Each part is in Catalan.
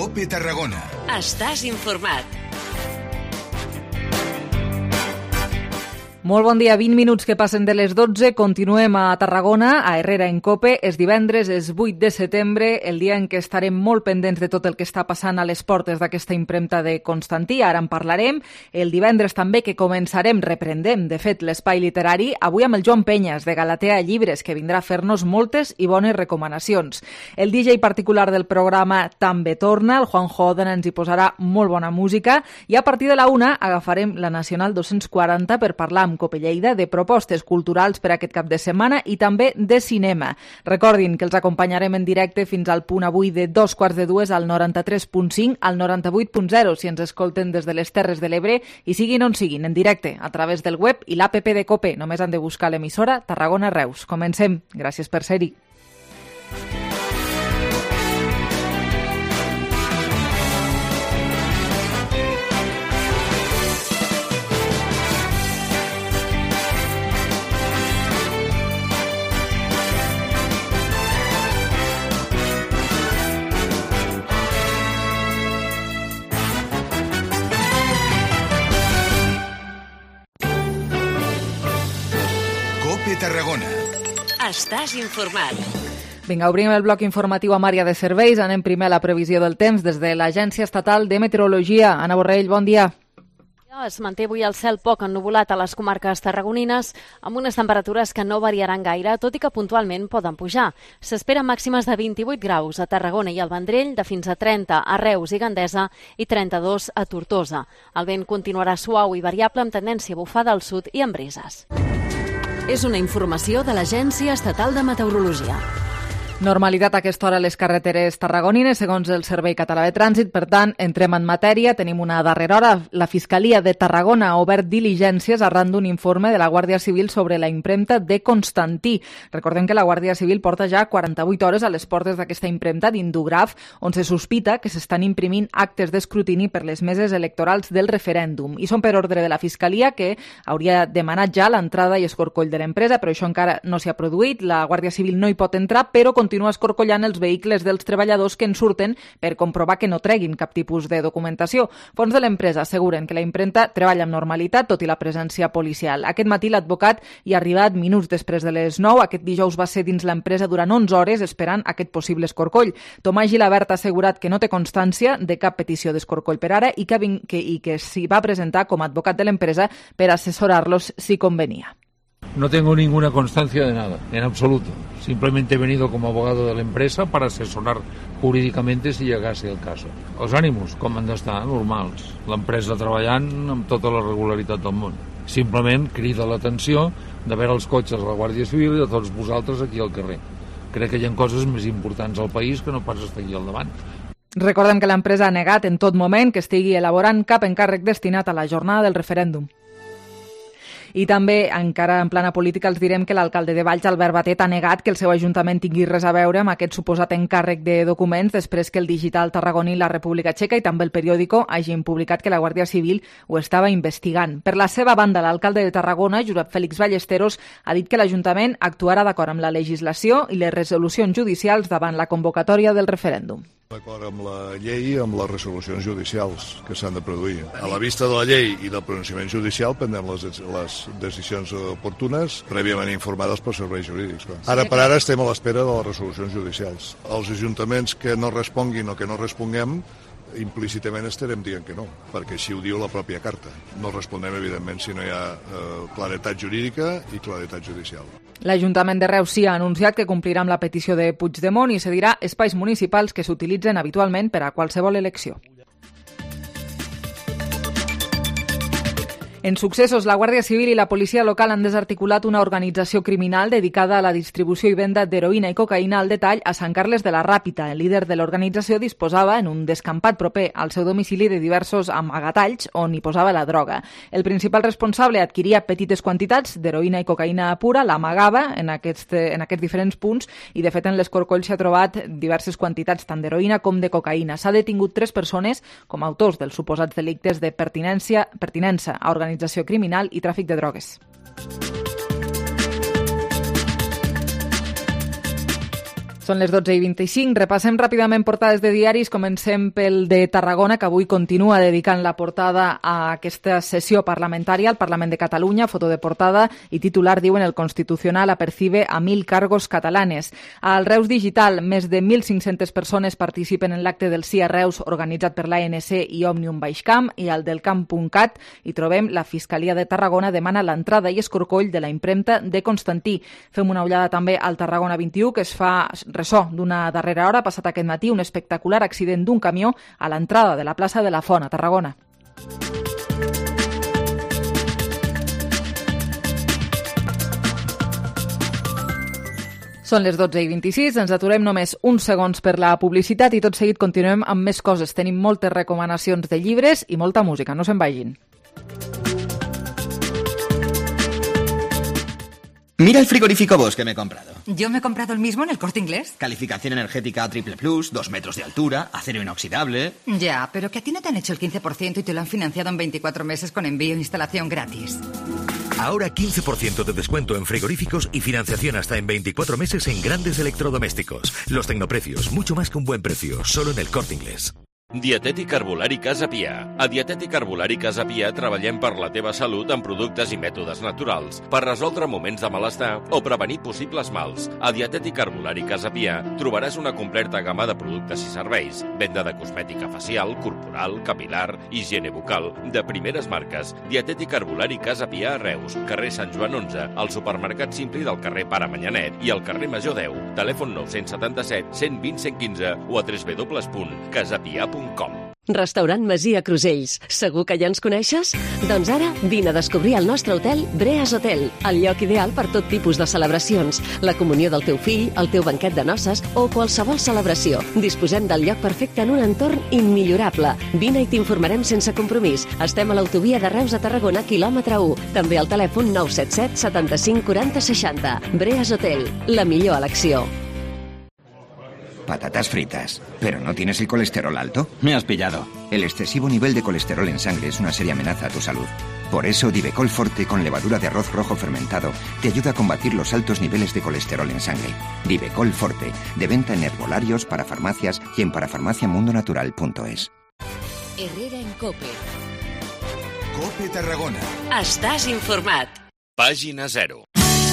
COPE Tarragona. Estàs informat. Molt bon dia, 20 minuts que passen de les 12. Continuem a Tarragona, a Herrera en COPE. És divendres, és 8 de setembre, el dia en què estarem molt pendents de tot el que està passant a les portes d'aquesta impremta de Constantí. Ara en parlarem. El divendres també que reprendem, de fet, l'espai literari, avui amb el Joan Penyes, de Galatea Llibres, que vindrà a fer-nos moltes i bones recomanacions. El DJ particular del programa també torna, el Juanjo Odena ens hi posarà molt bona música, i a partir de la 1 agafarem la Nacional 240 per parlar amb COPE Lleida de propostes culturals per aquest cap de setmana i també de cinema. Recordin que els acompanyarem en directe fins al punt avui de 2:15 al 93.5 al 98.0 si ens escolten des de les Terres de l'Ebre i siguin on siguin, en directe, a través del web i l'APP de COPE. Només han de buscar l'emissora Tarragona Reus. Comencem. Gràcies per ser-hi. COPE Tarragona. Estàs informat. Vinga, obrim el bloc informatiu amb àrea de serveis. Anem primer a la previsió del temps des de l'Agència Estatal de Meteorologia. Anna Borrell, bon dia. Es manté avui el cel poc ennuvolat a les comarques tarragonines, amb unes temperatures que no variaran gaire, tot i que puntualment poden pujar. S'esperen màximes de 28 graus a Tarragona i al Vendrell, de fins a 30 a Reus i Gandesa i 32 a Tortosa. El vent continuarà suau i variable amb tendència a bufar del sud i amb brises. És una informació de l'Agència Estatal de Meteorologia. Normalitat a aquesta hora a les carreteres tarragonines, segons el Servei Català de Trànsit. Per tant, entrem en matèria. Tenim una darrera hora. La Fiscalia de Tarragona ha obert diligències arran d'un informe de la Guàrdia Civil sobre la impremta de Constantí. Recordem que la Guàrdia Civil porta ja 48 hores a les portes d'aquesta impremta d'Indograf, on se sospita que s'estan imprimint actes d'escrutini per les meses electorals del referèndum. I són per ordre de la Fiscalia, que hauria demanat ja l'entrada i escorcoll de l'empresa, però això encara no s'hi ha produït. La Guàrdia Civil no hi pot entrar, però continua escorcollant els vehicles dels treballadors que en surten per comprovar que no treguin cap tipus de documentació. Fons de l'empresa asseguren que la impremta treballa amb normalitat, tot i la presència policial. Aquest matí l'advocat hi ha arribat minuts després de les 9. Aquest dijous va ser dins l'empresa durant 11 hores esperant aquest possible escorcoll. Tomàs Gilabert ha assegurat que no té constància de cap petició d'escorcoll per ara i que s'hi va presentar com a advocat de l'empresa per assessorar-los si convenia. No tengo ninguna constancia de nada, en absoluto. Simplemente he venido como abogado de la empresa para asesorar jurídicamente si llegase el caso. Els ànims, com han d'estar, normals. L'empresa treballant amb tota la regularitat del món. Simplement crida l'atenció de veure els cotxes de la Guàrdia Civil i de tots vosaltres aquí al carrer. Crec que hi ha coses més importants al país que no pas estar aquí al davant. Recordem que l'empresa ha negat en tot moment que estigui elaborant cap encàrrec destinat a la jornada del referèndum. I també, encara en plana política, els direm que l'alcalde de Valls, Albert Batet, ha negat que el seu ajuntament tingui res a veure amb aquest suposat encàrrec de documents després que el digital tarragoní La República Txeca i també el periòdico hagin publicat que la Guàrdia Civil ho estava investigant. Per la seva banda, l'alcalde de Tarragona, Josep Félix Ballesteros, ha dit que l'Ajuntament actuarà d'acord amb la legislació i les resolucions judicials davant la convocatòria del referèndum. D'acord amb la llei i amb les resolucions judicials que s'han de produir. A la vista de la llei i del pronunciament judicial prendrem les decisions oportunes prèviament informades pels serveis jurídics. Ara per ara estem a l'espera de les resolucions judicials. Els ajuntaments que no responguin o que no responguem implícitament estarem dient que no, perquè així ho diu la pròpia carta. No respondem, evidentment, si no hi ha claretat jurídica i claretat judicial. L'Ajuntament de Reus sí ha anunciat que complirà amb la petició de Puigdemont i cedirà espais municipals que s'utilitzen habitualment per a qualsevol elecció. En successos, la Guàrdia Civil i la policia local han desarticulat una organització criminal dedicada a la distribució i venda d'heroïna i cocaïna al detall a Sant Carles de la Ràpita. El líder de l'organització disposava en un descampat proper al seu domicili de diversos amagatalls on hi posava la droga. El principal responsable adquiria petites quantitats d'heroïna i cocaïna pura, l'amagava en aquests diferents punts i, de fet, en l'escorcoll s'ha trobat diverses quantitats tant d'heroïna com de cocaïna. S'ha detingut 3 persones com a autors dels suposats delictes de pertinença a organització criminal i tràfic de drogues. Són les 12:25. Repassem ràpidament portades de diaris. Comencem pel de Tarragona, que avui continua dedicant la portada a aquesta sessió parlamentària al Parlament de Catalunya. Foto de portada i titular diuen el Constitucional apercibe a 1.000 cargos catalanes. Al Reus Digital, més de 1.500 persones participen en l'acte del Sí a Reus organitzat per l'ANC i Òmnium Baixcamp, i al delcamp.cat hi trobem la Fiscalia de Tarragona demana l'entrada i escorcoll de la impremta de Constantí. Fem una ullada també al Tarragona 21, que es fa ressò d'una darrera hora. Passat aquest matí, un espectacular accident d'un camió a l'entrada de la plaça de la Font, a Tarragona. Són les 12:26, ens aturem només uns segons per la publicitat i tot seguit continuem amb més coses. Tenim moltes recomanacions de llibres i molta música, no se'n vagin. Mira el frigorífico Bosch que me he comprado. Yo me he comprado el mismo en el Corte Inglés. Calificación energética triple plus, 2 metros de altura, acero inoxidable. Ya, pero que a ti no te han hecho el 15% y te lo han financiado en 24 meses con envío e instalación gratis. Ahora 15% de descuento en frigoríficos y financiación hasta en 24 meses en grandes electrodomésticos. Los tecnoprecios, mucho más que un buen precio, solo en el Corte Inglés. Dietètic Herbolari Casa Pia. A Dietètic Herbolari Casa Pia treballem per la teva salut amb productes i mètodes naturals, per resoldre moments de malestar o prevenir possibles mals. A Dietètic Herbolari Casa Pia trobaràs una completa gamma de productes i serveis, venda de cosmètica facial, corporal, capilar, higiene bucal, de primeres marques. Dietètic Herbolari Casa Pia a Reus, carrer Sant Joan 11, al supermercat Simpli del carrer Pare Manyanet i al carrer Major 10. Telèfon 977 120 115 o a www.casapia.com. Restaurant Masia Crusells. Segur que ja ens coneixes? Doncs ara vine a descobrir el nostre hotel Breas Hotel, el lloc ideal per tot tipus de celebracions, la comunió del teu fill, el teu banquet de noces o qualsevol celebració. Disposem del lloc perfecte en un entorn immillorable. Vine i t'informarem sense compromís. Estem a l'autovia de Reus a Tarragona, quilòmetre 1. També al telèfon 977 75 40 60. Breas Hotel, la millor elecció. Patatas fritas. ¿Pero no tienes el colesterol alto? Me has pillado. El excesivo nivel de colesterol en sangre es una seria amenaza a tu salud. Por eso, Divecol Forte con levadura de arroz rojo fermentado te ayuda a combatir los altos niveles de colesterol en sangre. Divecol Forte, de venta en herbolarios, para farmacias y en parafarmaciamundonatural.es. Herrera en COPE. COPE Tarragona. Estàs informat. Pàgina 0.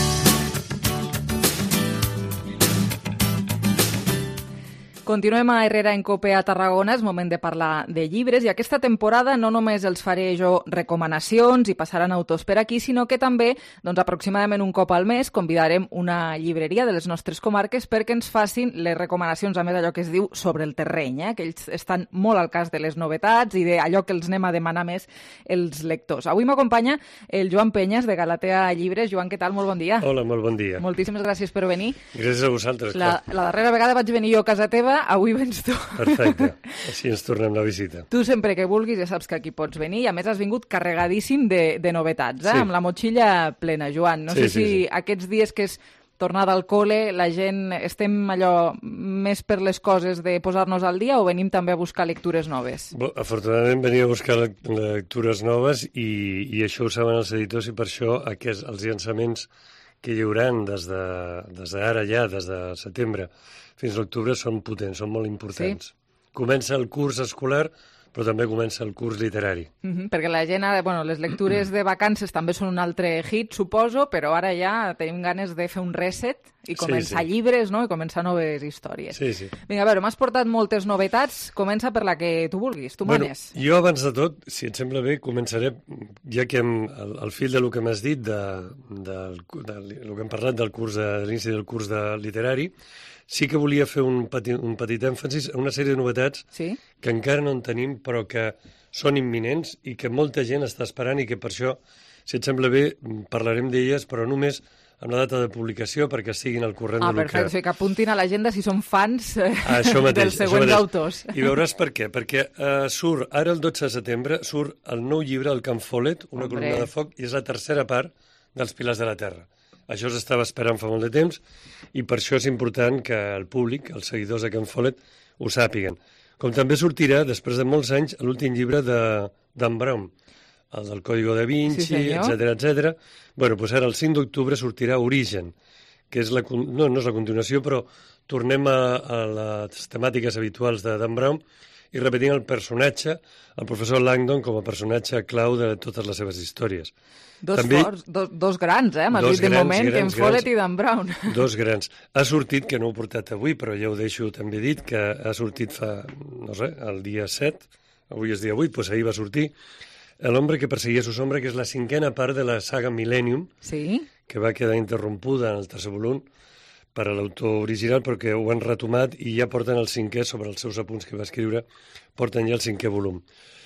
Continuem a Herrera en COPE a Tarragona, és moment de parlar de llibres i aquesta temporada no només els faré jo recomanacions i passaran autors per aquí, sinó que també, aproximadament un cop al mes, convidarem una llibreria de les nostres comarques perquè ens facin les recomanacions, a més allò que es diu sobre el terreny, que ells estan molt al cas de les novetats i d'allò que els anem a demanar més els lectors. Avui m'acompanya el Joan Penyes, de Galatea Llibres. Joan, què tal? Molt bon dia. Hola, molt bon dia. Moltíssimes gràcies per venir. Gràcies a vosaltres. La darrera vegada vaig venir jo a casa teva, avui vens tu. Perfecte, així ens tornem la visita. Tu sempre que vulguis ja saps que aquí pots venir i a més has vingut carregadíssim de novetats, Sí. Amb la motxilla plena, Joan. No sé si aquests dies que és tornada al col·le la gent estem allò més per les coses de posar-nos al dia o venim també a buscar lectures noves? Afortunadament venia a buscar lectures noves i això ho saben els editors i per això els llançaments que hi haurà des d'ara ja, des de setembre fins a l'octubre, són potents, són molt importants. Sí? Comença el curs escolar, però també comença el curs literari. Perquè la gent ara, les lectures de vacances també són un altre hit, suposo, però ara ja tenim ganes de fer un reset i començar llibres, no? I començar noves històries. Sí. Vinga, a veure, m'has portat moltes novetats, comença per la que tu vulguis, tu manes. Jo, abans de tot, si et sembla bé, començaré, ja que al fil del que m'has dit, del que hem parlat de l'inici del curs literari, sí que volia fer un petit èmfasis a una sèrie de novetats que encara no en tenim, però que són imminents i que molta gent està esperant i que per això, si et sembla bé, parlarem d'elles, però només amb la data de publicació perquè estiguin al corrent de perfecte, que apuntin a l'agenda si són fans dels següents autors. I veuràs per què. Perquè surt, ara el 12 de setembre, surt el nou llibre, el Camp Follett, una columna de foc, i és la tercera part dels Pilars de la Terra. Això s'estava esperant fa molt de temps i per això és important que el públic, els seguidors de Camp Follett, ho sàpiguen. Com també sortirà, després de molts anys, l'últim llibre d'en Brown, el del Código da Vinci, etc. Bueno, doncs ara el 5 d'octubre sortirà Origen, que és no és la continuació, però tornem a les temàtiques habituals de Dan Brown i repetim el personatge, el professor Langdon, com a personatge clau de totes les seves històries. Dos grans, m'has dit de moment, Ken Follett i Dan Brown. Dos grans. Ha sortit, que no ho he portat avui, però ja ho deixo també dit, que ha sortit fa, no sé, el dia 7, avui és dia 8, doncs ahir va sortir, El hombre que perseguia su sombra, que és la 5a part de la saga Millennium, que va quedar interrompuda en el tercer volum per a l'autor original, perquè ho han retomat i ja porten el 5è, sobre els seus apunts que va escriure, porten ja el 5è volum.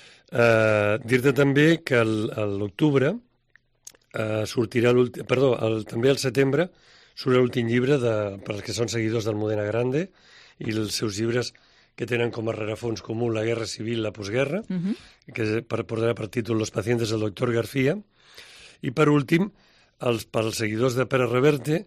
Dir-te també que a l'octubre sortirà també al setembre surt l'últim llibre per als que són seguidors del Modena Grande i els seus llibres que tenen com a rerefons comú la guerra civil, la postguerra, que portarà per títol Los pacientes del doctor García. I per últim, pels seguidors de Pere Reverte,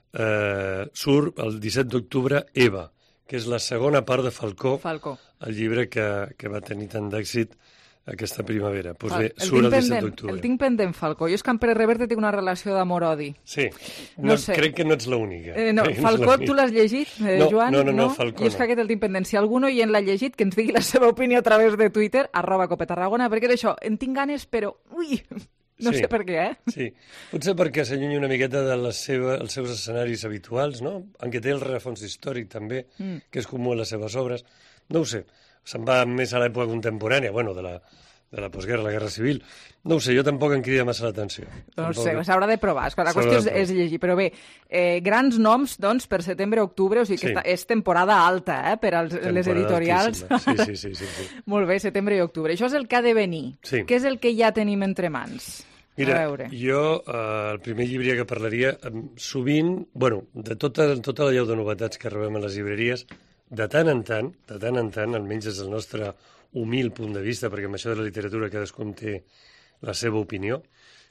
surt el 17 d'octubre Eva, que és la segona part de Falcó, el llibre que va tenir tant d'èxit aquesta primavera. Doncs bé, surt el 17 d'octubre. El tinc pendent, Falcó. Jo és que amb Pere Reverte tinc una relació d'amor-odi. Sí, crec que no ets l'única. Falcó, tu l'has llegit, Joan? No, Falcó no. Jo és que aquest el tinc pendent. Si algú no hi l'ha llegit, que ens digui la seva opinió a través de Twitter, @copetarragona, perquè d'això, en tinc ganes, però... Ui! No sé per què, Sí, potser perquè s'allunya una miqueta dels seus escenaris habituals, no? En què té el rerefons històric també, que és comú a les seves obres. No ho sé, se'n va més a l'època contemporània, de la postguerra, la guerra civil. No ho sé, jo tampoc em crida massa l'atenció. No sé, s'haurà de provar. La qüestió és llegir. Però bé, grans noms, doncs, per setembre-octubre, o sigui que és temporada alta, per a les editorials. Sí. Molt bé, setembre i octubre. Això és el que ha de venir. Sí. Què és el que ja tenim entre mans? Mira, jo el primer llibre que parlaria, sovint, de tota la llau de novetats que rebem a les llibreries, de tant en tant, almenys des del nostre humil punt de vista, perquè amb això de la literatura cadascun té la seva opinió,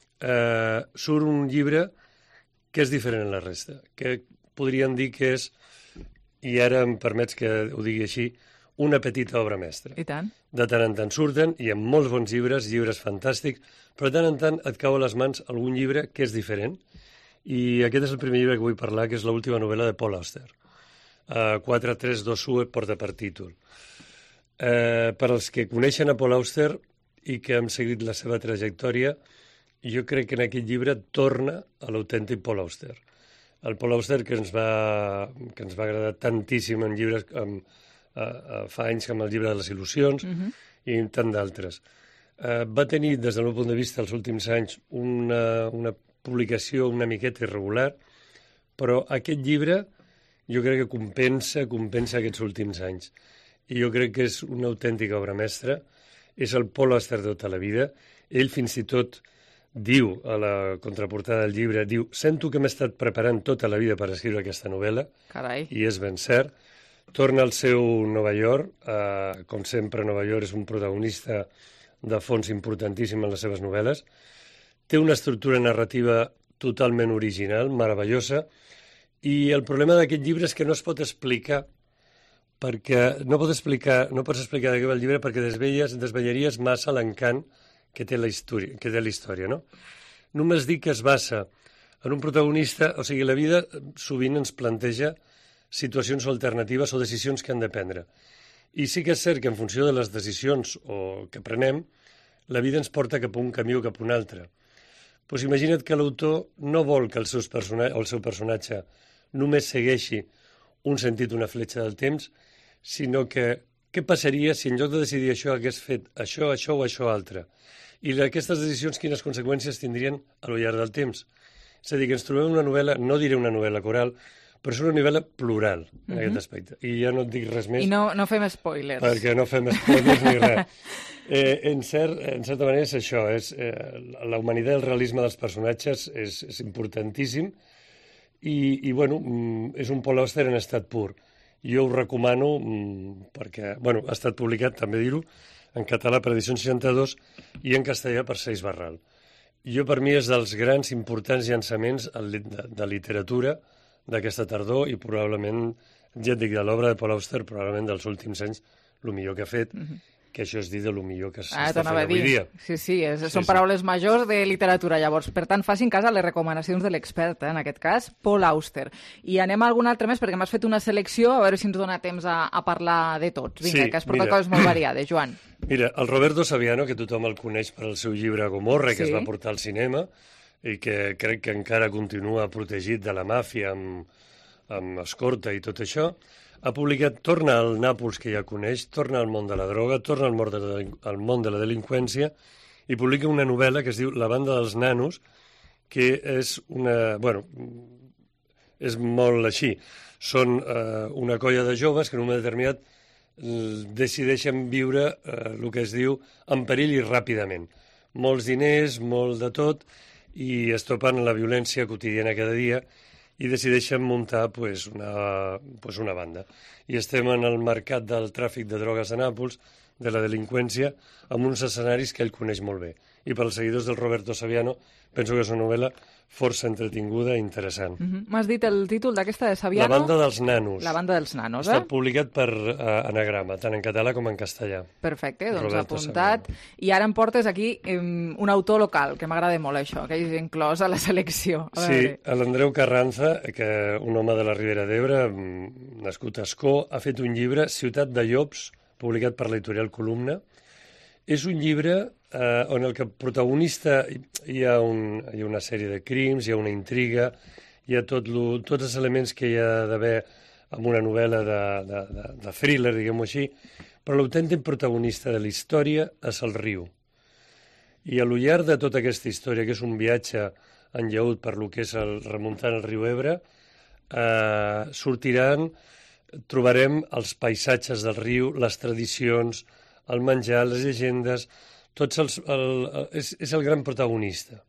surt un llibre que és diferent a la resta, que podríem dir que és, i ara em permets que ho digui així, una petita obra mestra. I tant. De tant en tant surten, i amb molts bons llibres fantàstics, però de tant en tant et cau a les mans algun llibre que és diferent, i aquest és el primer llibre que vull parlar, que és l'última novel·la de Paul Auster. 432 porta per títol. Per als que coneixen a Paul Auster i que hem seguit la seva trajectòria, jo crec que en aquest llibre torna a l'autèntic Paul Auster. El Paul Auster que ens va agradar tantíssim en llibres fa anys com el llibre de les il·lusions i tant d'altres. Va tenir, des del meu punt de vista, els últims anys una publicació una miqueta irregular, però aquest llibre jo crec que compensa aquests últims anys. I jo crec que és una autèntica obra mestra. És el Paul Auster de tota la vida. Ell fins i tot diu, a la contraportada del llibre, sento que m'he estat preparant tota la vida per escriure aquesta novel·la. Carai. I és ben cert. Torna al seu Nova York. Com sempre, Nova York és un protagonista de fons importantíssim en les seves novel·les. Té una estructura narrativa totalment original, meravellosa, i el problema d'aquest llibre és que no es pot explicar, perquè no pots explicar de què va el llibre perquè desvetllaries massa l'encant que té la història, no? Només dic que es basa en un protagonista, o sigui, la vida sovint ens planteja situacions alternatives o decisions que han de prendre. I sí que és cert que en funció de les decisions que prenem, la vida ens porta cap a un camí o cap a un altre. Doncs imagina't que l'autor no vol que el seu personatge només segueixi un sentit, una fletxa del temps, sinó que què passaria si en lloc de decidir això hagués fet això o això altre? I aquestes decisions quines conseqüències tindrien a lo llarg del temps? És a dir, que ens trobem una novel·la, no diré una novel·la coral, però és una novel·la plural en aquest aspecte. I ja no et dic res més. I no fem spoilers. Perquè no fem spoilers ni res. En certa manera és això, la humanitat i el realisme dels personatges és importantíssim i bueno, és un Paul Auster en estat pur. Jo ho recomano perquè, bueno, ha estat publicat, també dir-ho, en català per edició 62 i en castellà per Seix Barral. Per mi és dels grans importants llançaments de literatura d'aquesta tardor i probablement, ja et dic, de l'obra de Paul Auster, probablement dels últims anys, el millor que ha fet. que això és dir de lo millor que s'està fent avui dia. Sí, són paraules majors de literatura, llavors. Per tant, facin cas a les recomanacions de l'expert, en aquest cas, Paul Auster. I anem a algun altre més, perquè m'has fet una selecció, a veure si ens dona temps a parlar de tots. Vinga, que has portat coses molt variades, Joan. Mira, el Roberto Saviano, que tothom el coneix per el seu llibre Gomorra, que es va portar al cinema, i que crec que encara continua protegit de la màfia amb escorta i tot això, ha publicat, torna al Nàpols que ja coneix, torna al món de la droga, torna al món de la delinqüència i publica una novel·la que es diu La banda dels nanos, que és és molt així. Són una colla de joves que en un moment determinat decideixen viure el que es diu en perill i ràpidament. Molts diners, molt de tot, i es topen la violència quotidiana cada dia i decideixen muntar una banda. I estem en el mercat del tràfic de drogues a Nàpols, de la delinqüència, amb uns escenaris que ell coneix molt bé. I pels seguidors del Roberto Saviano, penso que és una novel·la força entretinguda i interessant. M'has dit el títol d'aquesta de Saviano? La banda dels nanos. La banda dels nanos, Està publicat per anagrama, tant en català com en castellà. Perfecte, doncs apuntat. I ara em portes aquí un autor local, que m'agrada molt això, que hagis inclòs a la selecció. Sí, l'Andreu Carranza, un home de la Ribera d'Ebre, nascut a Ascó, ha fet un llibre, Ciutat de Llops, publicat per l'editorial Columna. És un llibre on el protagonista hi ha una sèrie de crims, hi ha una intriga, hi ha tots els elements que hi ha d'haver en una novel·la de thriller, diguem-ho així, però l'autèntic protagonista de la història és el riu. I a lo llarg de tota aquesta història, que és un viatge enllaut per lo que és remuntant el riu Ebre, trobarem els paisatges del riu, les tradicions, el menjar, les llegendes, és el gran protagonista.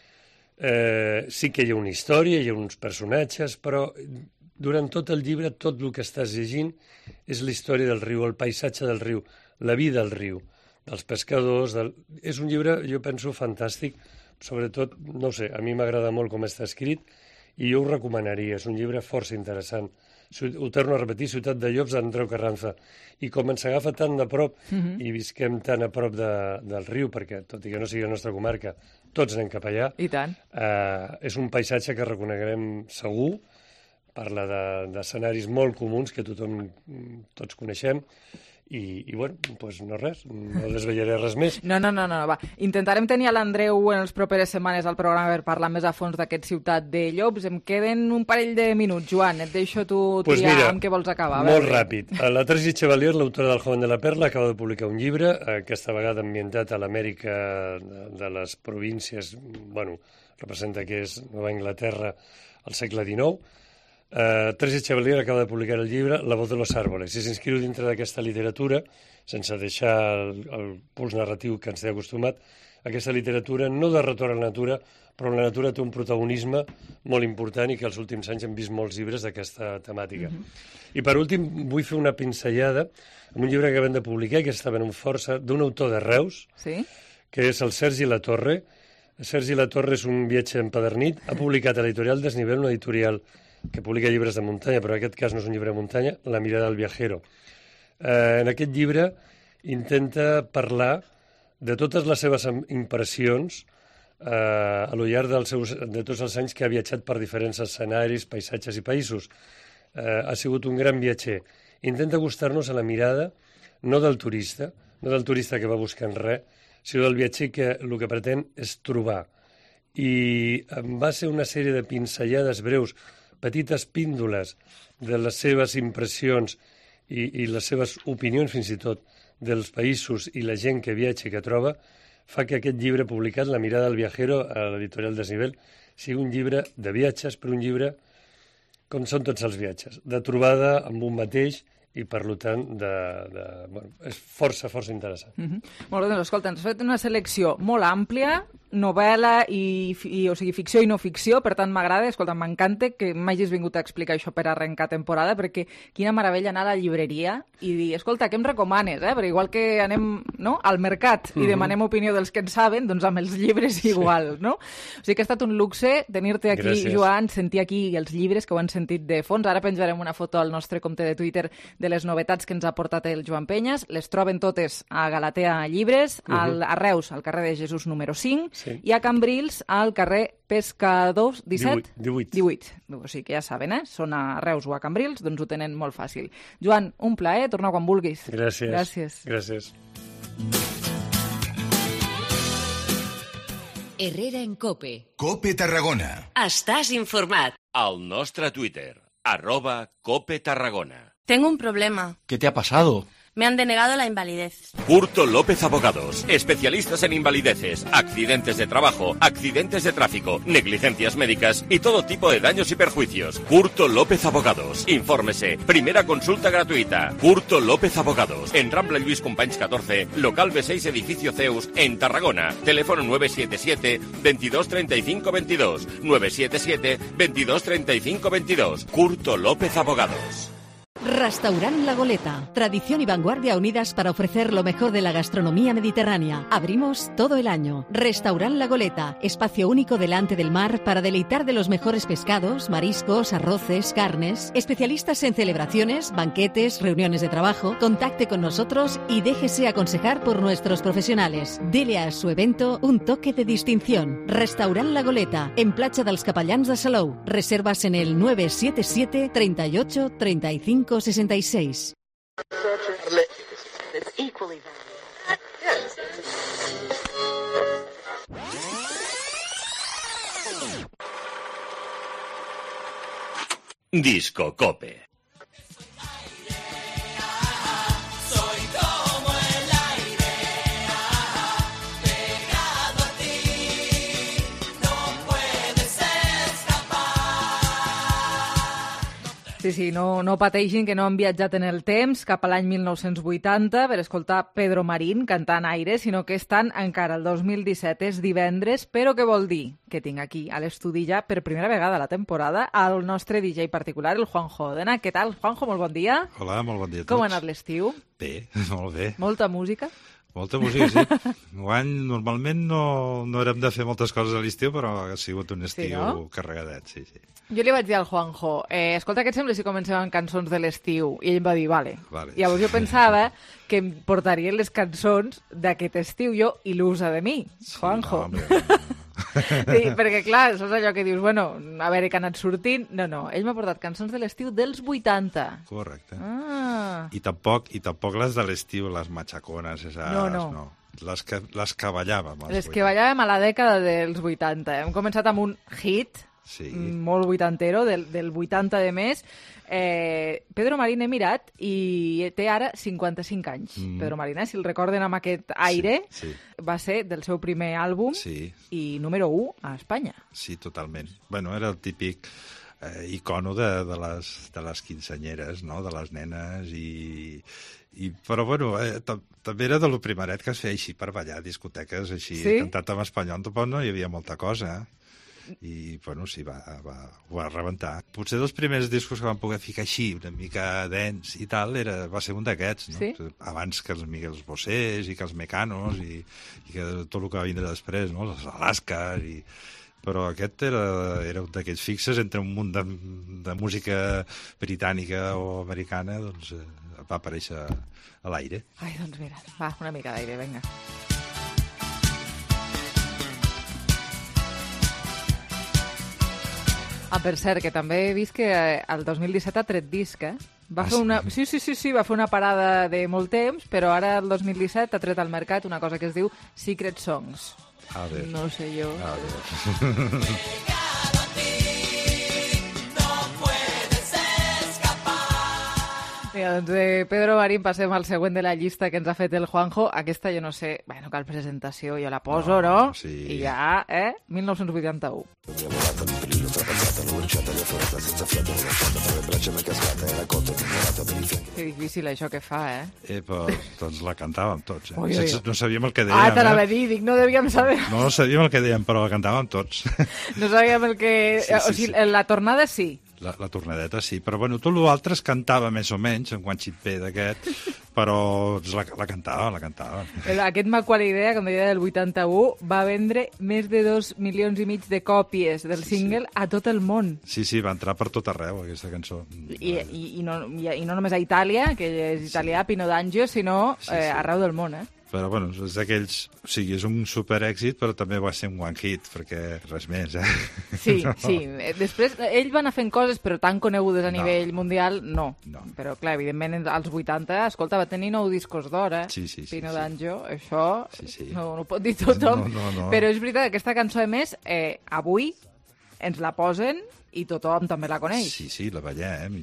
Sí que hi ha una història, hi ha uns personatges, però durant tot el llibre, tot el que estàs llegint és la història del riu, el paisatge del riu, la vida del riu, dels pescadors... És un llibre, jo penso, fantàstic, sobretot, no sé, a mi m'agrada molt com està escrit i jo ho recomanaria, és un llibre força interessant. Ho torno a repetir, Ciutat de Llops, d'Andreu Carranza. I com ens agafa tan de prop i visquem tan a prop del riu, perquè tot i que no sigui la nostra comarca, tots anem cap allà. I tant. És un paisatge que reconeguem segur, parla d'escenaris molt comuns que tots coneixem, i bueno, doncs no res, no desvetllaré res més. No, va. Intentarem tenir a l'Andreu en les properes setmanes al programa per parlar més a fons d'aquest Ciutat de Llops. Em queden un parell de minuts, Joan, et deixo tu triar amb què vols acabar. Molt ràpid. La Tracy Chevalier, l'autora del Joven de la Perla, acaba de publicar un llibre, aquesta vegada ambientat a l'Amèrica de les províncies, bueno, representa que és Nova Anglaterra al segle XIX. Tracy Chevalier acaba de publicar el llibre La voz de los árboles i s'inscriu dintre d'aquesta literatura, sense deixar el puls narratiu que ens té acostumat, aquesta literatura no de retorn a la natura, però la natura té un protagonisme molt important i que els últims anys hem vist molts llibres d'aquesta temàtica. I per últim vull fer una pinzellada amb un llibre que acabem de publicar i que està venent força, d'un autor de Reus, que és el Sergi Latorre. Sergi Latorre és un viatger empadernit, ha publicat a l'editorial Desnivell, una editorial que publica llibres de muntanya, però en aquest cas no és un llibre de muntanya, La mirada del viajero. En aquest llibre intenta parlar de totes les seves impressions a lo llarg de tots els anys que ha viatjat per diferents escenaris, paisatges i països. Ha sigut un gran viatger. Intenta acostar-nos a la mirada no del turista que va buscant res, sinó del viatger que el que pretén és trobar. I en base a una sèrie de pinzellades breus, petites píndoles de les seves impressions i les seves opinions, fins i tot, dels països i la gent que viatja i que troba, fa que aquest llibre publicat, La mirada del viajero, a l'editorial Desnivell, sigui un llibre de viatges, però un llibre com són tots els viatges, de trobada amb un mateix i, per tant, és força interessant. Molt bé, doncs, escolta, ens has fet una selecció molt àmplia, novel·la o sigui, ficció i no ficció, per tant m'agrada, escolta, m'encanta que m'hagis vingut a explicar això per arrencar temporada, perquè quina meravella anar a la llibreria i dir, escolta, què em recomanes? Perquè igual que anem al mercat i demanem opinió dels que en saben, doncs amb els llibres igual, no? O sigui que ha estat un luxe tenir-te aquí, Gràcies. Joan, sentir aquí els llibres que ho han sentit de fons. Ara penjarem una foto al nostre compte de Twitter de les novetats que ens ha portat el Joan Penyes. Les troben totes a Galatea Llibres, a Reus, al carrer de Jesús número 5, i a Cambrils, al carrer Pescadors 17? 18. O sigui que ja saben, són a Reus o a Cambrils, doncs ho tenen molt fàcil. Joan, un plaer, torna quan vulguis. Gràcies. Herrera en COPE. COPE Tarragona. Estàs informat. Al nostre Twitter, @COPE Tarragona. Tengo un problema. ¿Qué te ha pasado? Me han denegado la invalidez. Curto López Abogados, especialistas en invalideces, accidentes de trabajo, accidentes de tráfico, negligencias médicas y todo tipo de daños y perjuicios. Curto López Abogados. Infórmese. Primera consulta gratuita. Curto López Abogados. En Rambla Lluís Companys 14, local B6, edificio Zeus, en Tarragona. Teléfono 977 22 35 22. 977 22 35 22. Curto López Abogados. Restaurant La Goleta. Tradición y vanguardia unidas para ofrecer lo mejor de la gastronomía mediterránea. Abrimos todo el año. Restaurant La Goleta. Espacio único delante del mar para deleitar de los mejores pescados, mariscos, arroces, carnes. Especialistas en celebraciones, banquetes, reuniones de trabajo. Contacte con nosotros y déjese aconsejar por nuestros profesionales. Dele a su evento un toque de distinción. Restaurant La Goleta. En Platja dels Capellans de Salou. Reservas en el 977 38 35 66. Disco Cope. Sí, no pateixin que no han viatjat en el temps cap a l'any 1980 per escoltar Pedro Marín cantant Aire, sinó que estan encara el 2017, és divendres, però què vol dir? Que tinc aquí a l'estudi ja per primera vegada a la temporada el nostre DJ particular, el Juanjo Odena. Què tal, Juanjo? Molt bon dia. Hola, molt bon dia a tots. Com ha anat l'estiu? Bé, molt bé. Molta música? Molta música, sí. Enguany, normalment no érem de fer moltes coses a l'estiu, però ha sigut un estiu carregadet, sí. Jo li vaig dir al Juanjo, escolta, què et sembla si comencem amb cançons de l'estiu? I ell va dir, vale. Llavors jo pensava que em portarien les cançons d'aquest estiu jo il·lusa de mi, Juanjo. Sí, perquè clar, això és allò que dius, bueno, a veure que ha anat sortint. No, ell m'ha portat cançons de l'estiu dels 80. Correcte. I tampoc les de l'estiu, les matxacones, no. Les que ballàvem. Les que ballàvem a la dècada dels 80. Hem començat amb un hit molt vuitantero, del 80 de més. Pedro Marín he mirat i té ara 55 anys. Pedro Marín, si el recorden amb aquest Aire, va ser del seu primer àlbum i número 1 a Espanya. Sí, totalment. Bueno, era el típic icono de les quinceanyeres, no?, de les nenes però bueno, també era de lo primeret que es feia així per ballar, discoteques així, cantat en espanyol, tampoc no hi havia molta cosa, i, bueno, sí, ho va rebentar. Potser dels primers discos que van poder ficar així, una mica dens i tal, va ser un d'aquests, no? Sí? Abans que els Miguels Bosés i que els Mecanos i que tot el que va vindre després, no? Els Alaska Però aquest era un d'aquells fixes entre un munt de música britànica o americana, doncs va aparèixer a l'aire. Ai, doncs mira, va, una mica d'aire, vinga. Per cert, que també he vist que el 2017 ha tret disc, Va fer una... Sí, va fer una parada de molt temps, però ara el 2017 ha tret al mercat una cosa que es diu Secret Songs. A ver. No sé jo. A ver. Mira, doncs de Pedro Marín passem al següent de la llista que ens ha fet el Juanjo. Aquesta jo no sé, no cal presentació, jo la poso, no? Sí. I ja, 1981. Que difícil això que fa, Però doncs la cantàvem tots, Ui. No sabíem el que dèiem. t'anava a dir, dic, no devíem saber. No sabíem el que dèiem, però la cantàvem tots. No sabíem el que... Sí, o sigui, la tornada sí. La tornadeta sí, però bueno, tot l'altre es cantava més o menys, en quant xitpé d'aquest, però la cantava. Aquest M'ha idea, com deia, del 81, va vendre més de 2,5 milions de còpies del single a tot el món. Sí, va entrar per tot arreu, aquesta cançó. I no només a Itàlia, que és italià, Pino D'Angio, sinó arreu del món, Però, bueno, és d'aquells... O sigui, és un superèxit, però també va ser un one hit, perquè res més, Sí. Després, ell va anar fent coses, però tan conegudes a nivell mundial, no. Però, clar, evidentment, als 80, escolta, va tenir 9 discos d'or, Pino D'Angio, això no ho pot dir tothom. No. Però és veritat, aquesta cançó, a més, avui ens la posen i tothom també la coneix. Sí, la ballem.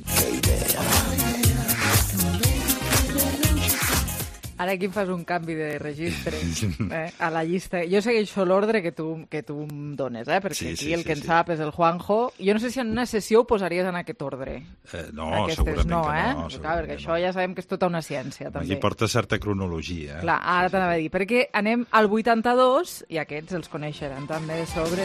Ara aquí em fas un canvi de registre a la llista. Jo segueixo l'ordre que tu em dones, perquè aquí el que en sap és el Juanjo. Jo no sé si en una sessió ho posaries en aquest ordre. No, Aquestes segurament no, que no. Clar, perquè això ja sabem que és tota una ciència, també. Aquí porta certa cronologia. Clar, ara t'anava a dir, perquè anem al 82, i aquests els coneixeran també de sobre.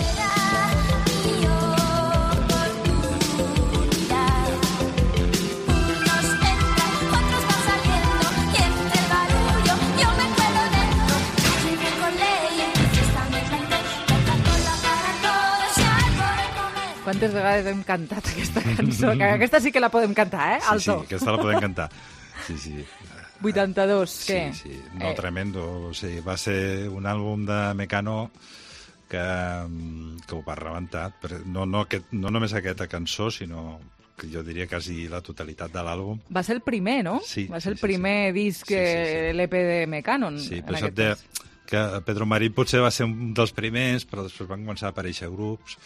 Quantes vegades hem cantat aquesta cançó? Que aquesta sí que la podem cantar, Alto. Sí, aquesta la podem cantar. Sí. 82, què? Sí. No, tremendo. O sigui, va ser un àlbum de Mecano que ho va rebentar. No només aquesta cançó, sinó que jo diria quasi la totalitat de l'àlbum. Va ser el primer, no? Sí. Va ser el primer disc, l'EP de Mecano. Sí, per això et deia que Pedro Marín potser va ser un dels primers, però després van començar a aparèixer grups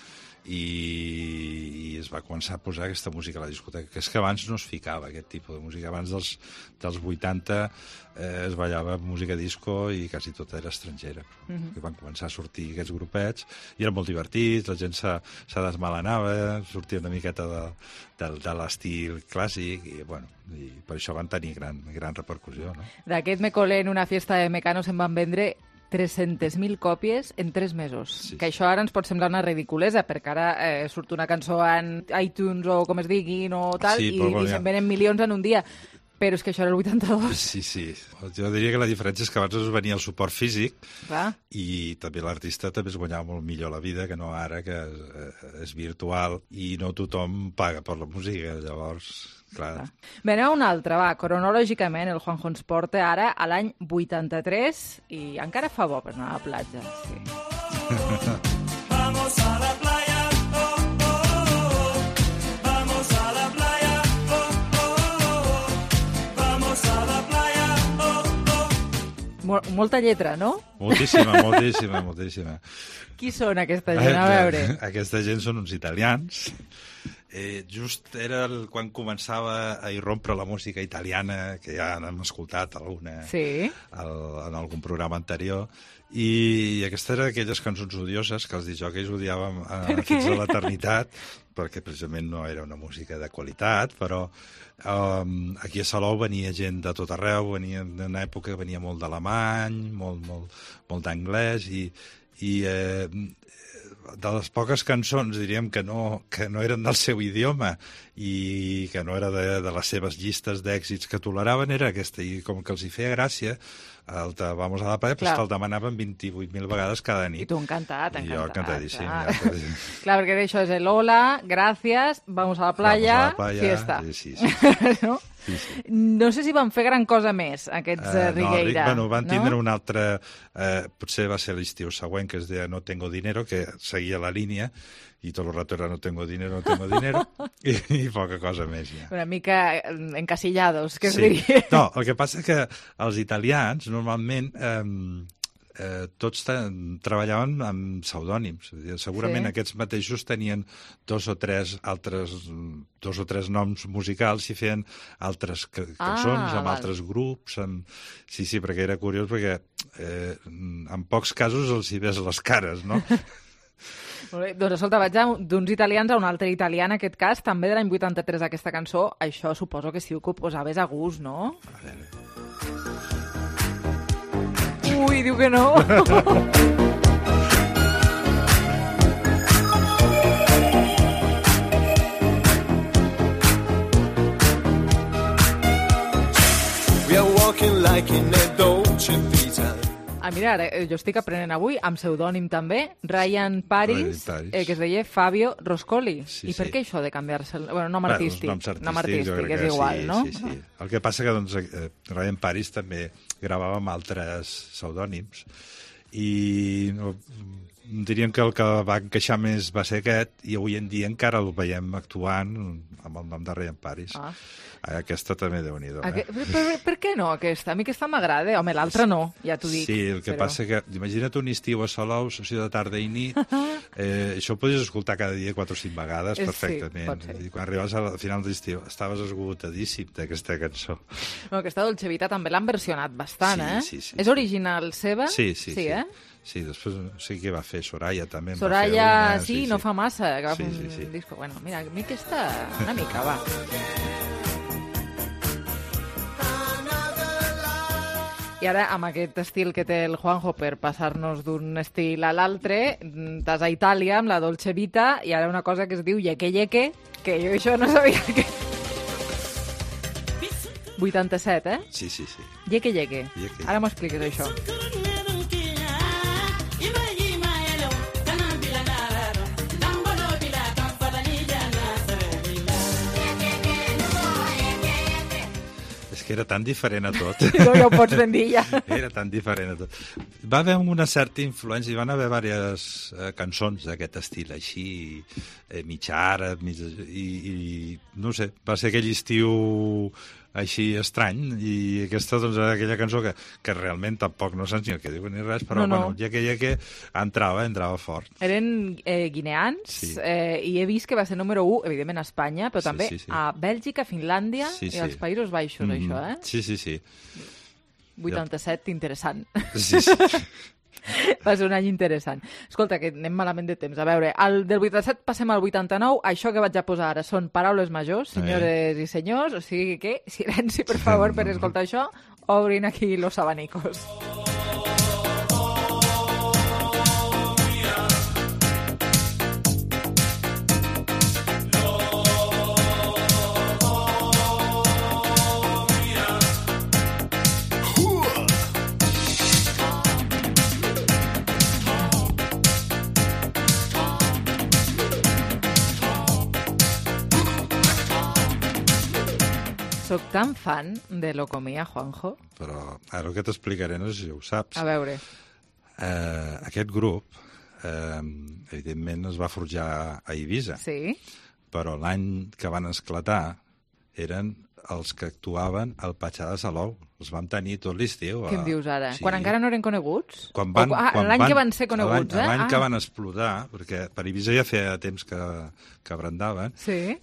i es va començar a posar aquesta música a la discoteca, que és que abans no es ficava aquest tipus de música. Abans dels 80 es ballava música disco i quasi tot era estrangera. Que van començar a sortir aquests grupets i eren molt divertits, la gent se desmalenava, sortia una miqueta de l'estil clàssic i per això van tenir gran repercussió. No? D'aquest Me colé en una fiesta de Mecano se'n van vendre 300.000 còpies en 3 mesos. Que això ara ens pot semblar una ridiculesa, perquè ara surt una cançó en iTunes o com es digui, i se'n venen milions en un dia. Però és que això era el 82. Sí. Jo diria que la diferència és que abans es venia el suport físic i també l'artista també es guanyava molt millor la vida que no ara, que és virtual i no tothom paga per la música, llavors... Clar. Bé, anem a una altra, cronològicament el Juanjo ens porta ara a l'any 83 i encara fa bo per anar a la platja. Sí. Vamos a la playa, vamos a la playa, vamos a la playa. Molta lletra, no? Moltíssima. Qui són aquesta gent? A veure. Aquesta gent són uns italians. Just era quan començava a irrompre la música italiana, que ja n'hem escoltat alguna en algun programa anterior, i aquesta era d'aquelles cançons odioses que els disjòqueis odiàvem fins a l'eternitat, perquè precisament no era una música de qualitat, però aquí a Salou venia gent de tot arreu, en una època venia molt d'alemany, molt d'anglès, i de les poques cançons, diríem, que no eren del seu idioma i que no era de les seves llistes d'èxits que toleraven, era aquesta. I com que els hi feia gràcia, el de Vamos a la playa, pues te'l demanaven 28.000 vegades cada nit. I tu encantat. I jo encantadíssim. Clar, perquè d'això és el hola, gràcies, vamos a la playa, fiesta. Sí. No? Sí. No sé si van fer gran cosa més, aquests Rigueira. Van tindre un altre... potser va ser l'estiu següent, que es deia No tengo dinero, que seguia la línia, i tot el rato era no tengo dinero, i poca cosa més, ja. Una mica encasillados, que es diria. No, el que passa que els italians, normalment, tots treballaven amb pseudònims. Segurament aquests mateixos tenien dos o tres noms musicals i feien altres cançons amb altres grups. Sí, perquè era curiós, perquè en pocs casos els hi ves les cares, no? Molt bé. Doncs escolta, vaig d'uns italians a un altre italià, en aquest cas, també de l'any 83, aquesta cançó. Això suposo que sí que ho posaves a gust, no? A veure. Ui, diu que no. We are walking like in a Dolce Vita. Mira, ara, jo estic aprenent avui, amb pseudònim també, Ryan Paris, que es deia Fabio Roscoli. I per què això de canviar-se? Bueno, nom artístic. Nom artístic, és igual, no? Sí, sí. El que passa que doncs, Ryan Paris també gravava amb altres pseudònims i diríem que el que va encaixar més va ser aquest, i avui en dia encara el veiem actuant amb el nom de Ryan Paris. Aquesta també, Déu-n'hi-do. Per què no, aquesta? A mi aquesta m'agrada. Home, l'altra no, ja t'ho dic. Sí, el que passa que, imagina't un estiu a Salou, sessió de tarda i nit, això ho podies escoltar cada dia 4 o 5 vegades perfectament. Sí, pot ser. I quan arribaves al final d'estiu estaves esgotadíssim d'aquesta cançó. No, aquesta Dolce Vita també l'han versionat bastant, Sí. És original seva? Sí. Eh? Sí, després sí que va fer Soraya també. Soraya, sí, no fa massa, que va fer un disco. Bueno, mira, a mi aquesta una mica, va. I ara, amb aquest estil que té el Juanjo per passar-nos d'un estil a l'altre, t'has a Itàlia amb la Dolce Vita i ara una cosa que es diu Yeque Yeque, que jo això no sabia que... 87, eh? Sí. Yeque Yeque. Ara m'ho expliques, això. Era tan diferent a tot. No, ja ho pots ben dir, ja. Era tan diferent a tot. Va haver una certa influència, hi van haver diverses cançons d'aquest estil, així, mig àrab, i no sé, va ser aquell estiu així estrany, i aquesta doncs era aquella cançó que realment tampoc no saps ni el que diuen ni res, però bueno, ja que entrava fort. Eren guineans, i he vist que va ser número 1, evidentment a Espanya, però també a Bèlgica, Finlàndia i als Països Baixos, això, eh? Sí. 87, interessant. Sí. Va ser un any interessant. Escolta, que anem malament de temps. A veure, del 87 passem al 89. Això que vaig a posar ara són paraules majors, senyores i senyors, o sigui que, silenci, per favor, per escoltar això. Obrin aquí los abanicos. Soc tan fan de Locomia, Juanjo. Però ara el que t'explicaré no sé si ho saps. A veure. Aquest grup, evidentment, es va forjar a Eivissa. Sí. Però l'any que van esclatar eren els que actuaven al Patxà de Salou. Els vam tenir tot l'estiu. Què em dius ara? Sí. Quan encara no eren coneguts? L'any que van ser coneguts, L'any que van explotar, perquè per Eivissa ja feia temps que brandaven,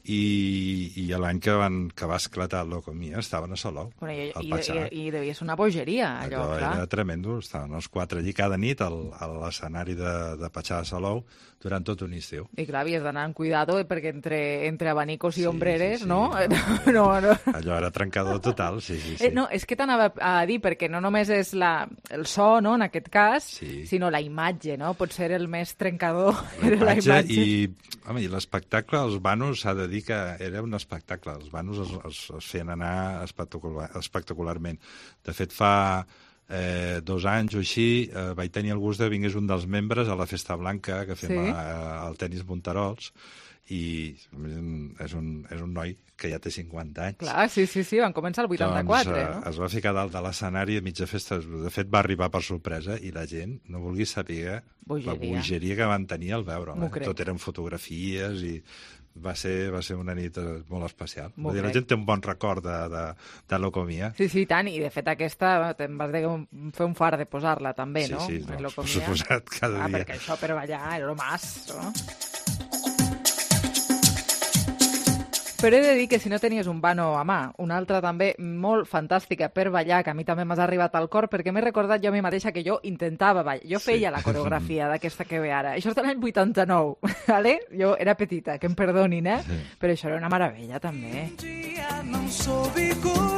i l'any que va esclatar el Locomia estaven a Salou, al Patxà. I devia ser una bogeria, allò, clar. Era tremendo, estaven els 4 allí cada nit a l'escenari de Patxà de Salou durant tot un estiu. I clar, havies d'anar amb cuidado, perquè entre abanicos i ombreres, no? No. Allò era trencador total, sí. No, és que t'anava a dir, perquè no només és el so, no, en aquest cas, sinó la imatge, no? Pot ser el més trencador. La imatge i l'espectacle, els banos, s'ha de dir que era un espectacle. Els banos es feien anar espectacularment. De fet, fa 2 anys o així, vaig tenir el gust de vingués un dels membres a la Festa Blanca que fem al Tenis Monterols, i és un noi que ja té 50 anys. Clar, sí, van començar el 84, no? Es va ficar dalt de l'escenari a mitja festa, de fet va arribar per sorpresa, i la gent no volgués saber la bogeria que van tenir al veure-la. Tot eren fotografies i va ser una nit molt especial. La gent té un bon record de Locomia. Sí, tant, i de fet aquesta em vas fer un fart de posar-la també, no? Sí, per suposat, cada dia. Perquè això per ballar era lo más, no? Però he de dir que si no tenies un vano a mà, una altra també molt fantàstica per ballar, que a mi també m'has arribat al cor, perquè m'he recordat jo a mi mateixa que jo intentava ballar. Jo feia la coreografia d'aquesta que ve ara. Això és de l'any 89, ¿vale? Jo era petita, que em perdonin, Sí. Però això era una meravella, també. Não soube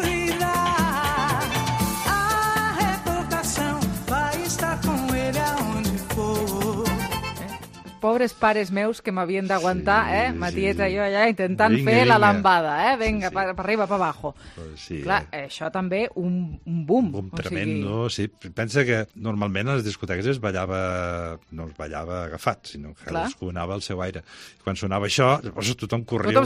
cuidar, a reputação vai estar com ele aonde for. Pobres pares meus que m'havien d'aguantar, Matieta i jo allà intentant fer la lambada, Vinga, per arriba, per abajo. Sí, clar, això també un boom. Un boom tremendo, sí. Pensa que normalment a les discoteques no es ballava agafat, sinó que cadascú anava al seu aire. Quan sonava això, llavors tothom corria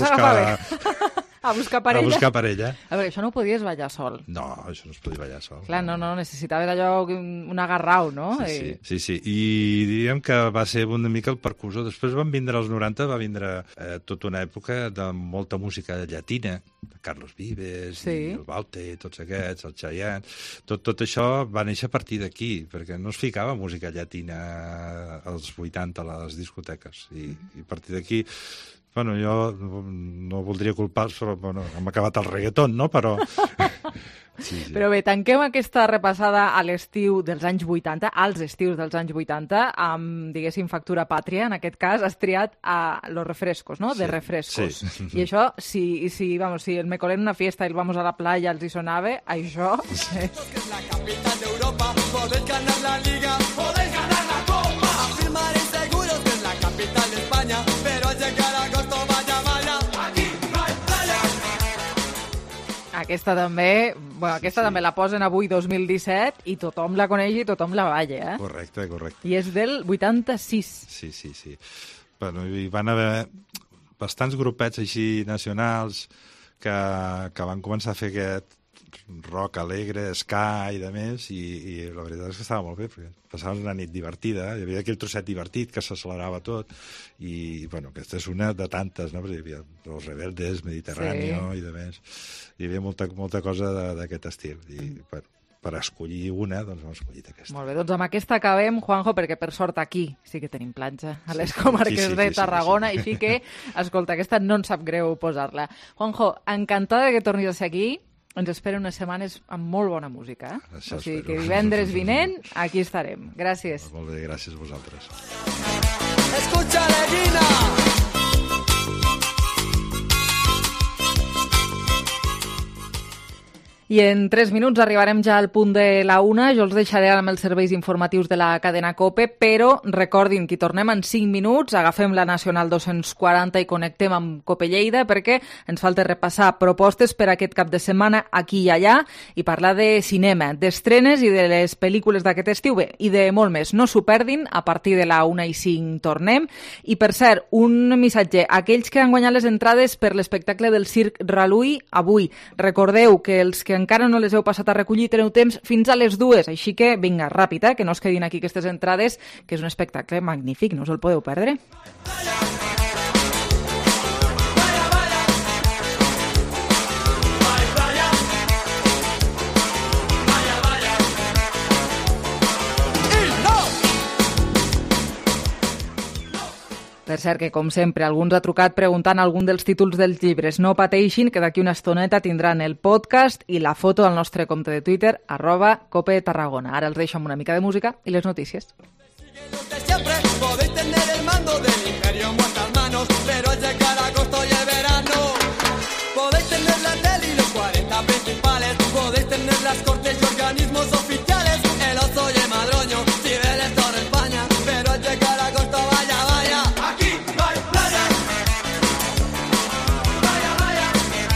a buscar parella. A buscar parella. A veure, això no ho podies ballar sol. No, això no es podia ballar sol. Clar, no, necessitaves allò, un agarrau, no? Sí. I diríem que va ser una mica el percussor. Després van vindre als 90, va vindre tota una època de molta música llatina, Carlos Vives, i el Baute, tots aquests, el Chayanne. Tot això va néixer a partir d'aquí, perquè no es ficava música llatina als 80 a les discoteques. I a partir d'aquí... Bueno, jo no voldria culpar-los, però hem acabat el reggaeton, no? Però... Sí. Però bé, tanquem aquesta repassada a l'estiu dels anys 80, als estius dels anys 80, amb, diguéssim, factura pàtria. En aquest cas has triat a los refrescos, ¿no? De refrescos. Sí. I això, si el me colé en una fiesta i el vamos a la playa els hi sonava, això... La capital de Europa, podéis ganar la liga, podéis ganar la copa. Afirmaréis seguros que es la capital de España, pero al llegar a agosto, vaya, aquí no hay playa. Aquesta també la posen avui 2017 i tothom la coneix i tothom la balla, Correcte. I és del 86. Sí. Bueno, hi van haver bastants grupets així nacionals que van començar a fer aquest rock alegre, ska i de més, i la veritat és que estava molt bé, perquè passaves una nit divertida, hi havia aquell trosset divertit que s'accelerava tot, i, bueno, aquesta és una de tantes, no? Perquè hi havia Los Rebeldes, Mediterráneo i de més, hi havia molta cosa d'aquest estil, i, bueno, per escollir una, doncs hem escollit aquesta. Molt bé, doncs amb aquesta acabem, Juanjo, perquè per sort aquí sí que tenim platja a les comarques de Tarragona, i així que, escolta, aquesta no ens sap greu posar-la. Juanjo, encantada que tornis a ser aquí. Ens esperen unes setmanes amb molt bona música. O sigui que divendres vinent aquí estarem. Gràcies. Molt bé, gràcies a vosaltres. Escucha, Legina. I en 3 minuts arribarem ja al punt de la 1. Jo els deixaré amb els serveis informatius de la cadena COPE, però recordin que tornem en 5 minuts, agafem la Nacional 240 i connectem amb COPE Lleida, perquè ens falta repassar propostes per aquest cap de setmana aquí i allà i parlar de cinema, d'estrenes i de les pel·lícules d'aquest estiu, bé, i de molt més. No s'ho perdin, a partir de la 1:05 tornem. I, per cert, un missatge. Aquells que han guanyat les entrades per l'espectacle del Circ Ralui, avui, recordeu que els que encara no les heu passat a recollir teniu temps fins a les 2, així que vinga, ràpid, que no es quedin aquí aquestes entrades, que és un espectacle magnífic, no us el podeu perdre. Per cert, que com sempre, alguns ha trucat preguntant algun dels títols dels llibres. No pateixin, que d'aquí una estoneta tindran el podcast i la foto al nostre compte de Twitter, @CopeTarragona. Ara els deixo amb una mica de música i les notícies. Siempre podéis tener el mando del imperio en vuestras manos, pero al llegar agosto y el verano, podéis tener la tele y los 40 principales, podéis tener las cortes y organismos oficiales, el oso y el madroño, Cibeles, Torre España, pero al llegar agosto, vaya, aquí no hay playa. Vaya,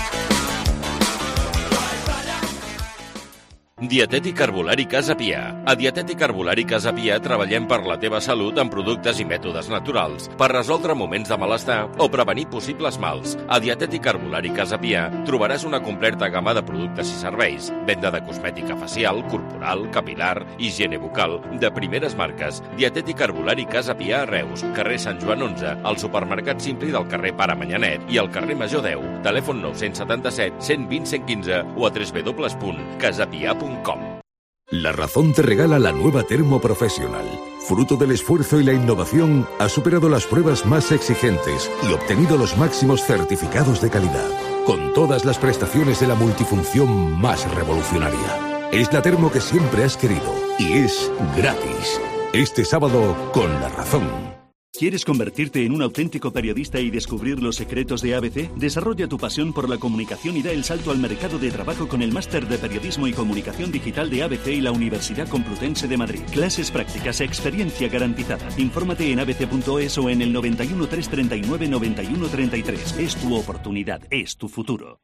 no hay playa. Dietètic Herbolari Casa Pia. A Dietètic Herbolari Casa Pia treballem per la teva salut amb productes i mètodes naturals per resoldre moments de malestar o prevenir possibles mals. A Dietètic Herbolari Casa Pia trobaràs una completa gamma de productes i serveis. Venda de cosmètica facial, corporal, capilar, higiene bucal, de primeres marques. Dietètic Herbolari Casa Pia a Reus, carrer Sant Joan 11, al supermercat Simpli del carrer Pare Manyanet i al carrer Major 10. Telèfon 977 120 115 o a www.casapia.com. La Razón te regala la nueva Termo Professional. Fruto del esfuerzo y la innovación, ha superado las pruebas más exigentes y obtenido los máximos certificados de calidad, con todas las prestaciones de la multifunción más revolucionaria. Es la termo que siempre has querido y es gratis. Este sábado, con La Razón. ¿Quieres convertirte en un auténtico periodista y descubrir los secretos de ABC? Desarrolla tu pasión por la comunicación y da el salto al mercado de trabajo con el Máster de Periodismo y Comunicación Digital de ABC y la Universidad Complutense de Madrid. Clases prácticas, experiencia garantizada. Infórmate en abc.es o en el 91 339 91 33. Es tu oportunidad, es tu futuro.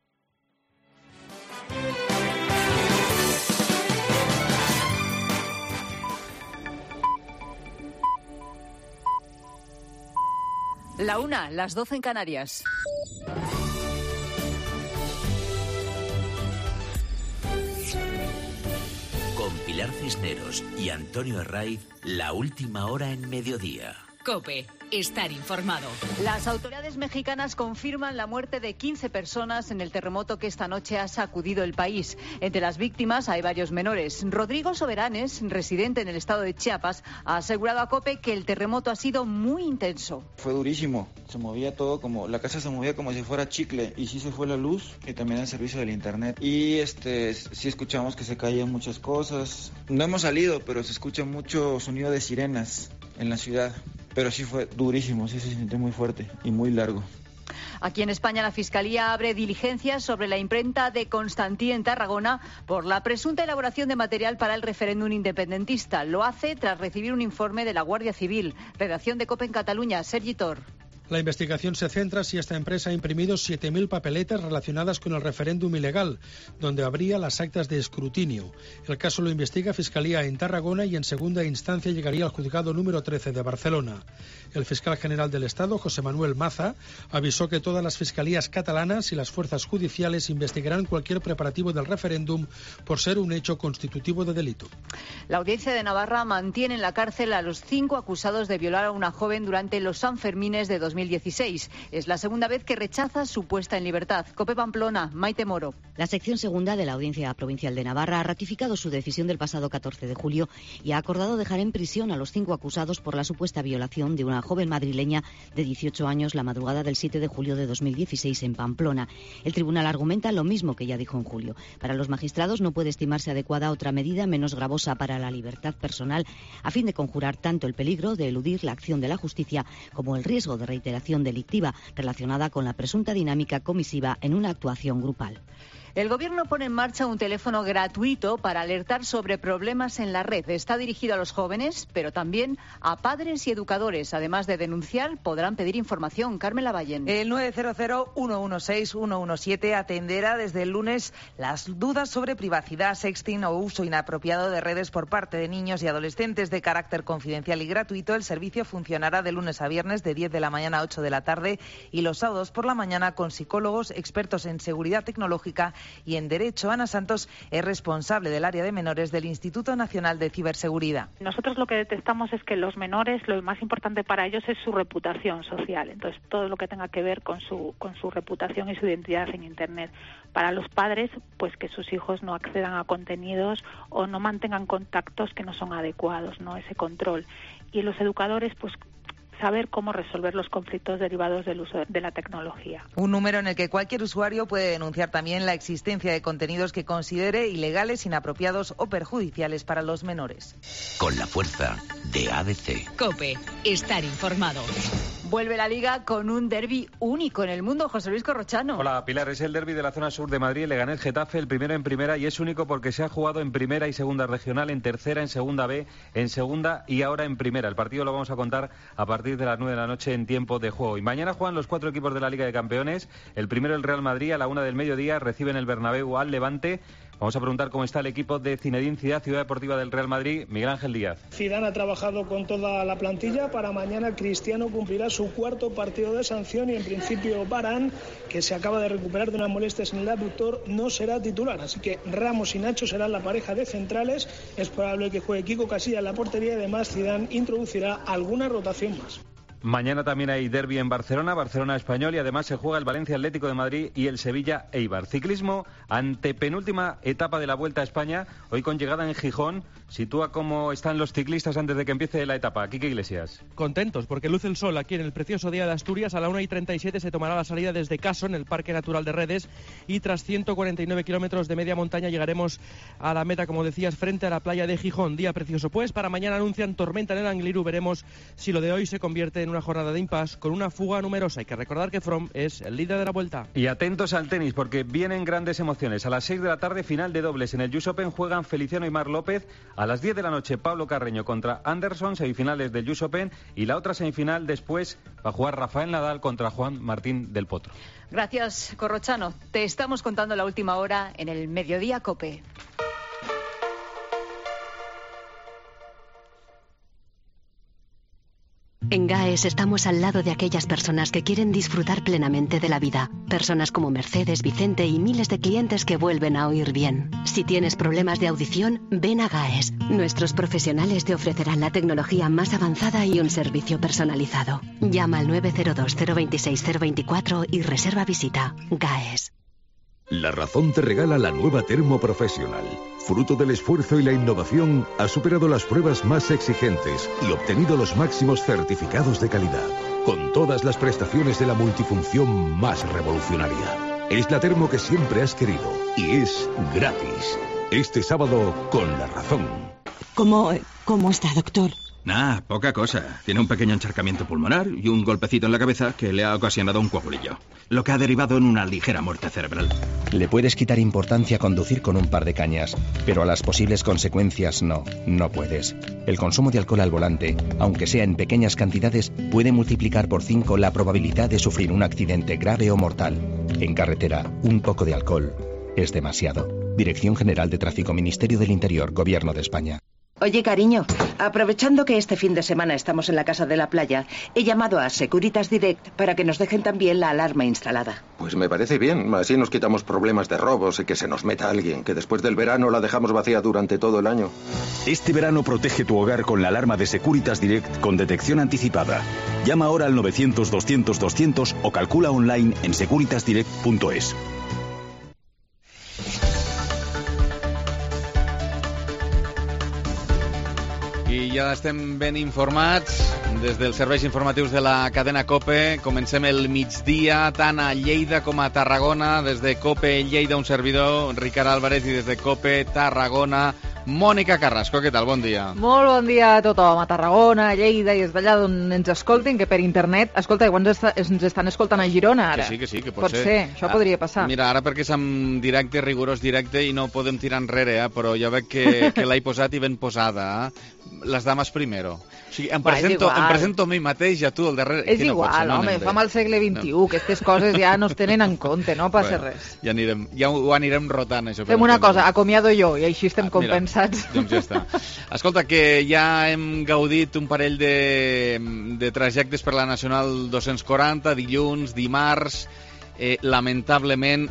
La 1, las 12 en Canarias. Con Pilar Cisneros y Antonio Herraiz, la última hora en mediodía. COPE. Estar informado. Las autoridades mexicanas confirman la muerte de 15 personas en el terremoto que esta noche ha sacudido el país. Entre las víctimas hay varios menores. Rodrigo Soberanes, residente en el estado de Chiapas, ha asegurado a COPE que el terremoto ha sido muy intenso. Fue durísimo. Se movía todo la casa se movía como si fuera chicle, y sí se fue la luz y también el servicio del internet. Y sí escuchamos que se caían muchas cosas. No hemos salido, pero se escucha mucho sonido de sirenas en la ciudad. Pero sí fue durísimo, sí se sintió muy fuerte y muy largo. Aquí en España la Fiscalía abre diligencias sobre la imprenta de Constantí en Tarragona por la presunta elaboración de material para el referéndum independentista. Lo hace tras recibir un informe de la Guardia Civil. Redacción de COPE en Cataluña, Sergi Tor. La investigación se centra si esta empresa ha imprimido 7.000 papeletas relacionadas con el referéndum ilegal, donde habría las actas de escrutinio. El caso lo investiga Fiscalía en Tarragona y en segunda instancia llegaría al juzgado número 13 de Barcelona. El fiscal general del Estado, José Manuel Maza, avisó que todas las fiscalías catalanas y las fuerzas judiciales investigarán cualquier preparativo del referéndum por ser un hecho constitutivo de delito. La Audiencia de Navarra mantiene en la cárcel a los 5 acusados de violar a una joven durante los Sanfermines de 2016. Es la segunda vez que rechaza su puesta en libertad. COPE Pamplona, Maite Moro. La sección segunda de la Audiencia Provincial de Navarra ha ratificado su decisión del pasado 14 de julio y ha acordado dejar en prisión a los 5 acusados por la supuesta violación de una joven madrileña de 18 años la madrugada del 7 de julio de 2016 en Pamplona. El tribunal argumenta lo mismo que ya dijo en julio. Para los magistrados no puede estimarse adecuada otra medida menos gravosa para la libertad personal a fin de conjurar tanto el peligro de eludir la acción de la justicia como el riesgo de reiteración delictiva relacionada con la presunta dinámica comisiva en una actuación grupal. El Gobierno pone en marcha un teléfono gratuito para alertar sobre problemas en la red. Está dirigido a los jóvenes, pero también a padres y educadores. Además de denunciar, podrán pedir información. Carmen Lavallén. El 900-116-117 atenderá desde el lunes las dudas sobre privacidad, sexting o uso inapropiado de redes por parte de niños y adolescentes de carácter confidencial y gratuito. El servicio funcionará de lunes a viernes de 10 de la mañana a 8 de la tarde y los sábados por la mañana con psicólogos, expertos en seguridad tecnológica y en Derecho. Ana Santos es responsable del área de menores del Instituto Nacional de Ciberseguridad. Nosotros lo que detectamos es que los menores, lo más importante para ellos es su reputación social. Entonces, todo lo que tenga que ver con su reputación y su identidad en Internet. Para los padres, pues que sus hijos no accedan a contenidos o no mantengan contactos que no son adecuados, ¿no? Ese control. Y los educadores, pues saber cómo resolver los conflictos derivados del uso de la tecnología. Un número en el que cualquier usuario puede denunciar también la existencia de contenidos que considere ilegales, inapropiados o perjudiciales para los menores. Con la fuerza de ABC. COPE. Estar informado. Vuelve la Liga con un derbi único en el mundo. José Luis Corrochano. Hola, Pilar. Es el derbi de la zona sur de Madrid. Le gané el Getafe, el primero en primera, y es único porque se ha jugado en primera y segunda regional, en tercera, en segunda B, en segunda y ahora en primera. El partido lo vamos a contar a partir de las 9 de la noche en tiempo de juego. Y mañana juegan los 4 equipos de la Liga de Campeones. El primero, el Real Madrid, a la 1 del mediodía, reciben el Bernabéu al Levante. Vamos a preguntar cómo está el equipo de Zinedine Zidane, Ciudad Deportiva del Real Madrid. Miguel Ángel Díaz. Zidane ha trabajado con toda la plantilla. Para mañana Cristiano cumplirá su cuarto partido de sanción y en principio Varane, que se acaba de recuperar de unas molestias en el abductor, no será titular. Así que Ramos y Nacho serán la pareja de centrales. Es probable que juegue Kiko Casillas en la portería y además Zidane introducirá alguna rotación más. Mañana también hay derbi en Barcelona, Barcelona-Español, y además se juega el Valencia Atlético de Madrid y el Sevilla Eibar. Ciclismo, antepenúltima etapa de la Vuelta a España, hoy con llegada en Gijón. Sitúa cómo están los ciclistas antes de que empiece la etapa. Quique Iglesias. Contentos, porque luce el sol aquí en el precioso día de Asturias. A la 1:37 se tomará la salida desde Caso, en el Parque Natural de Redes, y tras 149 kilómetros de media montaña llegaremos a la meta, como decías, frente a la playa de Gijón. Día precioso, pues. Para mañana anuncian tormenta en el Angliru. Veremos si lo de hoy se convierte en una jornada de impasse con una fuga numerosa. Hay que recordar que Froome es el líder de la Vuelta. Y atentos al tenis, porque vienen grandes emociones. A las 6 de la tarde, final de dobles. En el US Open juegan Feliciano y Marc López. A las 10 de la noche, Pablo Carreño contra Anderson, semifinales del US Open. Y la otra semifinal después va a jugar Rafael Nadal contra Juan Martín del Potro. Gracias, Corrochano. Te estamos contando la última hora en el Mediodía COPE. En GAES estamos al lado de aquellas personas que quieren disfrutar plenamente de la vida. Personas como Mercedes, Vicente y miles de clientes que vuelven a oír bien. Si tienes problemas de audición, ven a GAES. Nuestros profesionales te ofrecerán la tecnología más avanzada y un servicio personalizado. Llama al 902-026-024 y reserva visita. GAES. La Razón te regala la nueva Termo Professional. Fruto del esfuerzo y la innovación, ha superado las pruebas más exigentes y obtenido los máximos certificados de calidad, con todas las prestaciones de la multifunción más revolucionaria. Es la termo que siempre has querido y es gratis. Este sábado, con La Razón. ¿Cómo está, doctor? Poca cosa. Tiene un pequeño encharcamiento pulmonar y un golpecito en la cabeza que le ha ocasionado un coagulillo, lo que ha derivado en una ligera muerte cerebral. Le puedes quitar importancia a conducir con un par de cañas, pero a las posibles consecuencias no puedes. El consumo de alcohol al volante, aunque sea en pequeñas cantidades, puede multiplicar por 5 la probabilidad de sufrir un accidente grave o mortal. En carretera, un poco de alcohol es demasiado. Dirección General de Tráfico, Ministerio del Interior, Gobierno de España. Oye, cariño, aprovechando que este fin de semana estamos en la casa de la playa, he llamado a Securitas Direct para que nos dejen también la alarma instalada. Pues me parece bien, así nos quitamos problemas de robos y que se nos meta alguien, que después del verano la dejamos vacía durante todo el año. Este verano protege tu hogar con la alarma de Securitas Direct con detección anticipada. Llama ahora al 900-200-200 o calcula online en securitasdirect.es. I ja estem ben informats des dels serveis informatius de la cadena COPE. Comencem el migdia tant a Lleida com a Tarragona. Des de COPE Lleida, un servidor, Ricard Álvarez, i des de COPE Tarragona, Mònica Carrasco. Què tal? Bon dia. Molt bon dia a tothom, a Tarragona, a Lleida i des d'allà d'on ens escoltin, que per internet, escolta, igual ens estan escoltant a Girona ara. Que sí, que pot ser. Això podria passar. Mira, ara perquè és en directe, rigorós directe, i no podem tirar enrere, però ja veig que l'he posat i ben posada. Les dames primero. O sigui, em presento a mi mateix i a tu al darrere. És igual, home, fam al segle XXI, que aquestes coses ja no es tenen en compte, no passa res. Ja ho anirem rotant, això. Fem una cosa, acomiado jo, i així estem compensats. Doncs ja està. Escolta, que ja hem gaudit un parell de trajectes per la Nacional 240, dilluns, dimarts. Lamentablement,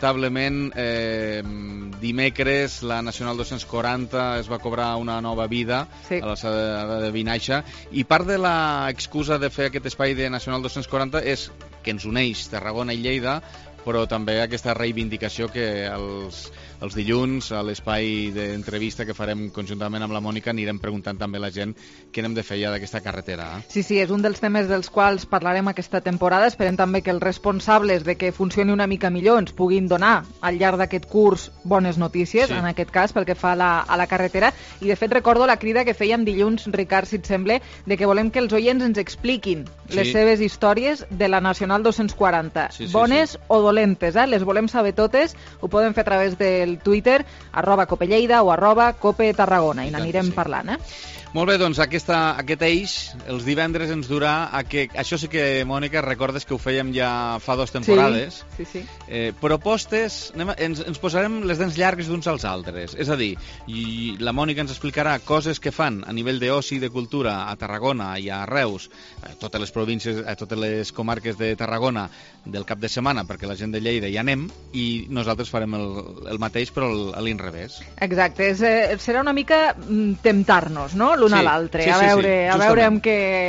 dimecres la Nacional 240 es va cobrar una nova vida a l'alçada de Vinaixa, i part de l'excusa de fer aquest espai de Nacional 240 és que ens uneix Tarragona i Lleida, però també aquesta reivindicació que els dilluns, a l'espai d'entrevista que farem conjuntament amb la Mònica, anirem preguntant també a la gent què n'hem de fer ja d'aquesta carretera. Sí, és un dels temes dels quals parlarem aquesta temporada. Esperem també que els responsables de que funcioni una mica millor ens puguin donar al llarg d'aquest curs bones notícies, en aquest cas, pel que fa a la carretera. I de fet recordo la crida que fèiem dilluns, Ricard, si et sembla, de que volem que els oients ens expliquin les seves històries de la Nacional 240. Bones o dolentes, les volem saber totes. Ho poden fer a través del Twitter, @COPELLEIDA o @COPETarragona, i n'anirem parlant. Molt bé, doncs aquest eix, els divendres ens durà a que... Això sí que, Mònica, recordes que ho fèiem ja fa 2 temporades. Sí. Propostes, ens posarem les dents llargues d'uns als altres. És a dir, i la Mònica ens explicarà coses que fan a nivell d'oci i de cultura a Tarragona i a Reus, a totes les províncies, a totes les comarques de Tarragona del cap de setmana, perquè la gent de Lleida hi anem, i nosaltres farem el mateix, però a l'inrevés. Exacte, serà una mica temptar-nos, no?, l'un a l'altre, a veure amb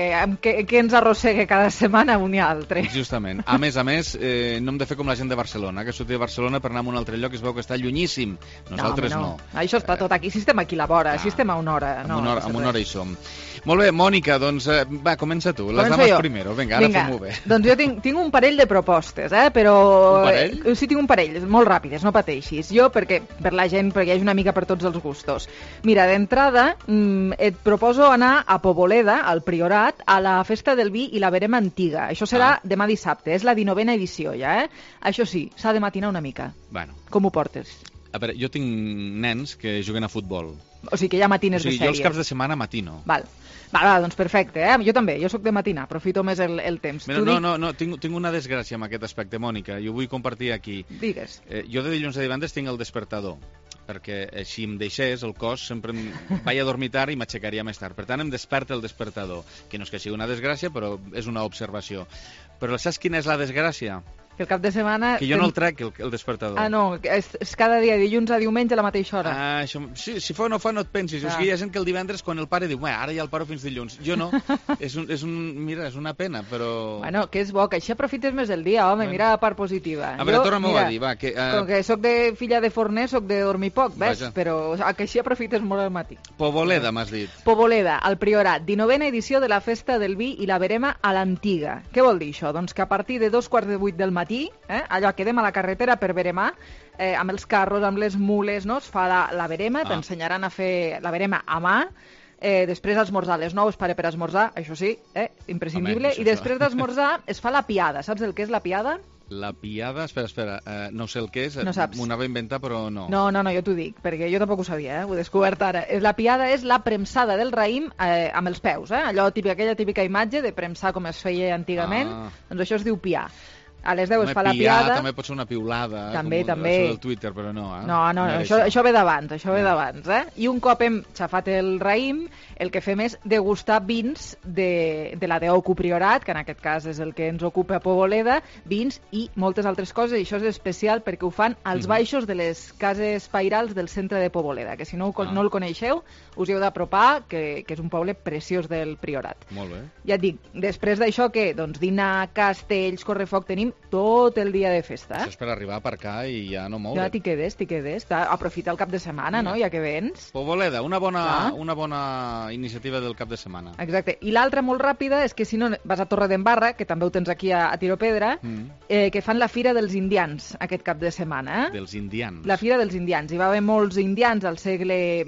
què ens arrossegue cada setmana un i altre. Justament. A més, no hem de fer com la gent de Barcelona, que sortia de Barcelona per anar a un altre lloc i es veu que està llunyíssim. Nosaltres no. Això està tot aquí, si estem aquí a la vora, si estem a una hora. Amb una hora hi som. Molt bé, Mònica, doncs va, comença tu. Les dames primero. Vinga, ara fem-ho bé. Doncs jo tinc un parell de propostes, però... Un parell? Sí, tinc un parell, molt ràpides, no pateixis. Jo, perquè hi hagi una mica per tots els gustos. Mira, d'entrada, et proposo anar a Poboleda, al Priorat, a la Festa del Vi i la Verema Antiga. Això serà demà dissabte, és la 19a edició ja, Això sí, s'ha de matinar una mica. Bueno. Com ho portes? A veure, jo tinc nens que juguen a futbol. O sigui que hi ha matines de sèries. Jo els caps de setmana matino. Va, doncs perfecte, Jo també, jo sóc de matinar, aprofito més el temps. Mira, no, tinc una desgràcia amb aquest aspecte, Mònica, i ho vull compartir aquí. Digues. Jo de dilluns a divendres tinc el despertador, perquè si em deixés el cos sempre em vaig a dormir tard i m'aixecaria més tard. Per tant, em desperta el despertador, que no és que sigui una desgràcia, però és una observació. Però saps quina és la desgràcia? Que el cap de setmana... Que jo no el trec, el despertador. No, és cada dia, dilluns a diumenge a la mateixa hora. Sí, si fa o no fa, no et pensis. O sigui, hi ha gent que el divendres, quan el pare diu, ara ja el paro fins dilluns. Jo no. Mira, és una pena, però... Bueno, que és bo, que així aprofites més el dia, home, mira la part positiva. A veure, torna-m'ho a dir, va. Com que soc de filla de forner, soc de dormir poc, ves? Però que així aprofites molt el matí. Poboleda, m'has dit. Poboleda, al Priorat, 19a edició de la Festa del Vi i la Verema a l'Antiga. Què vol dir això? Doncs que a partir de 2:45 del matí, allò, quedem a la carretera per veremar, amb els carros, amb les mules, no? Es fa la verema, t'ensenyaran a fer la verema a mà, després esmorzar a les 9 es para per esmorzar, això sí, imprescindible, i després d'esmorzar es fa la piada. Saps el que és la piada? La piada, espera, no sé el que és, no saps. M'ho anava a inventar, però no. No, jo t'ho dic, perquè jo tampoc ho sabia, ho he descobert ara. La piada és la premsada del raïm amb els peus, aquella típica imatge de premsar com es feia antigament, doncs això es diu piar. A les 10 es fa la piada. També pot ser una piulada, també. Això del Twitter, però no. No, això ve d'abans, I un cop hem xafat el raïm, el que fem és degustar vins de la d'Ocu Priorat, que en aquest cas és el que ens ocupa a Poboleda, vins i moltes altres coses, i això és especial perquè ho fan als baixos de les cases pairals del centre de Poboleda, que si no el coneixeu, us hi heu d'apropar, que és un poble preciós del Priorat. Molt bé. Ja et dic, després d'això, què? Doncs dinar, castells, correfoc, tenim tot el dia de festa. Això és per arribar a aparcar i ja no moure. Ja t'hi quedes. Aprofita el cap de setmana, no?, ja que vens. Poboleda, una bona iniciativa del cap de setmana. Exacte. I l'altra molt ràpida és que si no vas a Torredembarra, que també ho tens aquí a Tiropedra, que fan la Fira dels Indians aquest cap de setmana. Dels indians. La Fira dels Indians. Hi va haver molts indians al segle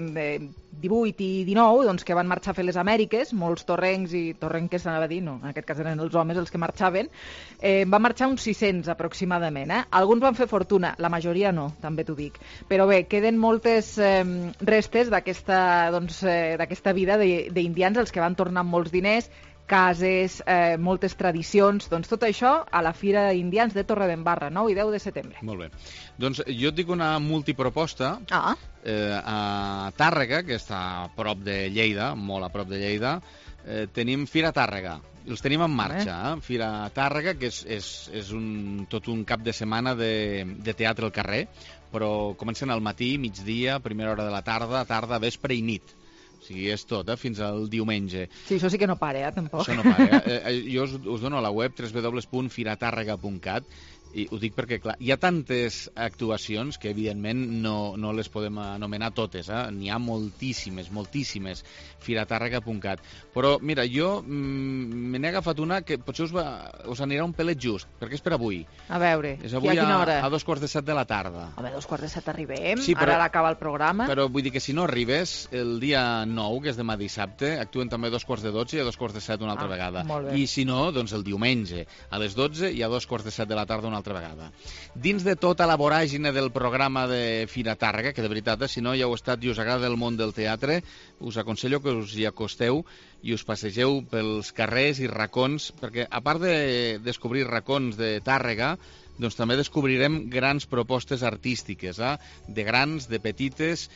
18 i 19, doncs, que van marxar a fer les Amèriques, molts torrencs i torrenques, anava a dir, no, en aquest cas eren els homes els que marxaven, van marxar uns 600 aproximadament. Alguns van fer fortuna, la majoria no, també t'ho dic. Però bé, queden moltes restes d'aquesta vida d'indians, els que van tornar amb molts diners, cases, moltes tradicions, doncs tot això a la Fira d'Indians de Torredembarra, 9 i 10 de setembre. Molt bé. Doncs jo et dic una multiproposta. A Tàrrega, que està a prop de Lleida, molt a prop de Lleida, tenim Fira Tàrrega. Els tenim en marxa, Fira Tàrrega, que és tot un cap de setmana de teatre al carrer, però comencen al matí, migdia, primera hora de la tarda, vespre i nit. O sigui, és tot, fins al diumenge. Sí, això sí que no para, tampoc. Això no para. Jo us dono a la web www.firatàrrega.cat i ho dic perquè, clar, hi ha tantes actuacions que, evidentment, no les podem anomenar totes. N'hi ha moltíssimes. Firatàrrega.cat. Però, mira, jo me n'he agafat una que potser us anirà un pelet just, perquè és per avui. A veure, és avui a 2:45 de la tarda. Home, 2:45 arribem, sí, ara l'acaba el programa. Però vull dir que si no arribes, el dia 9, que és demà dissabte, actuen també a 2:45 i a 2:45 una altra vegada. I si no, doncs el diumenge, a les 12 i a 2:45 de la tarda una altra vegada. Dins de tota la voràgine del programa de Fira Tàrrega, que de veritat, si no hi heu estat i us agrada el món del teatre, us aconsello que us hi acosteu i us passegeu pels carrers i racons, perquè a part de descobrir racons de Tàrrega, doncs també descobrirem grans propostes artístiques, de grans, de petites,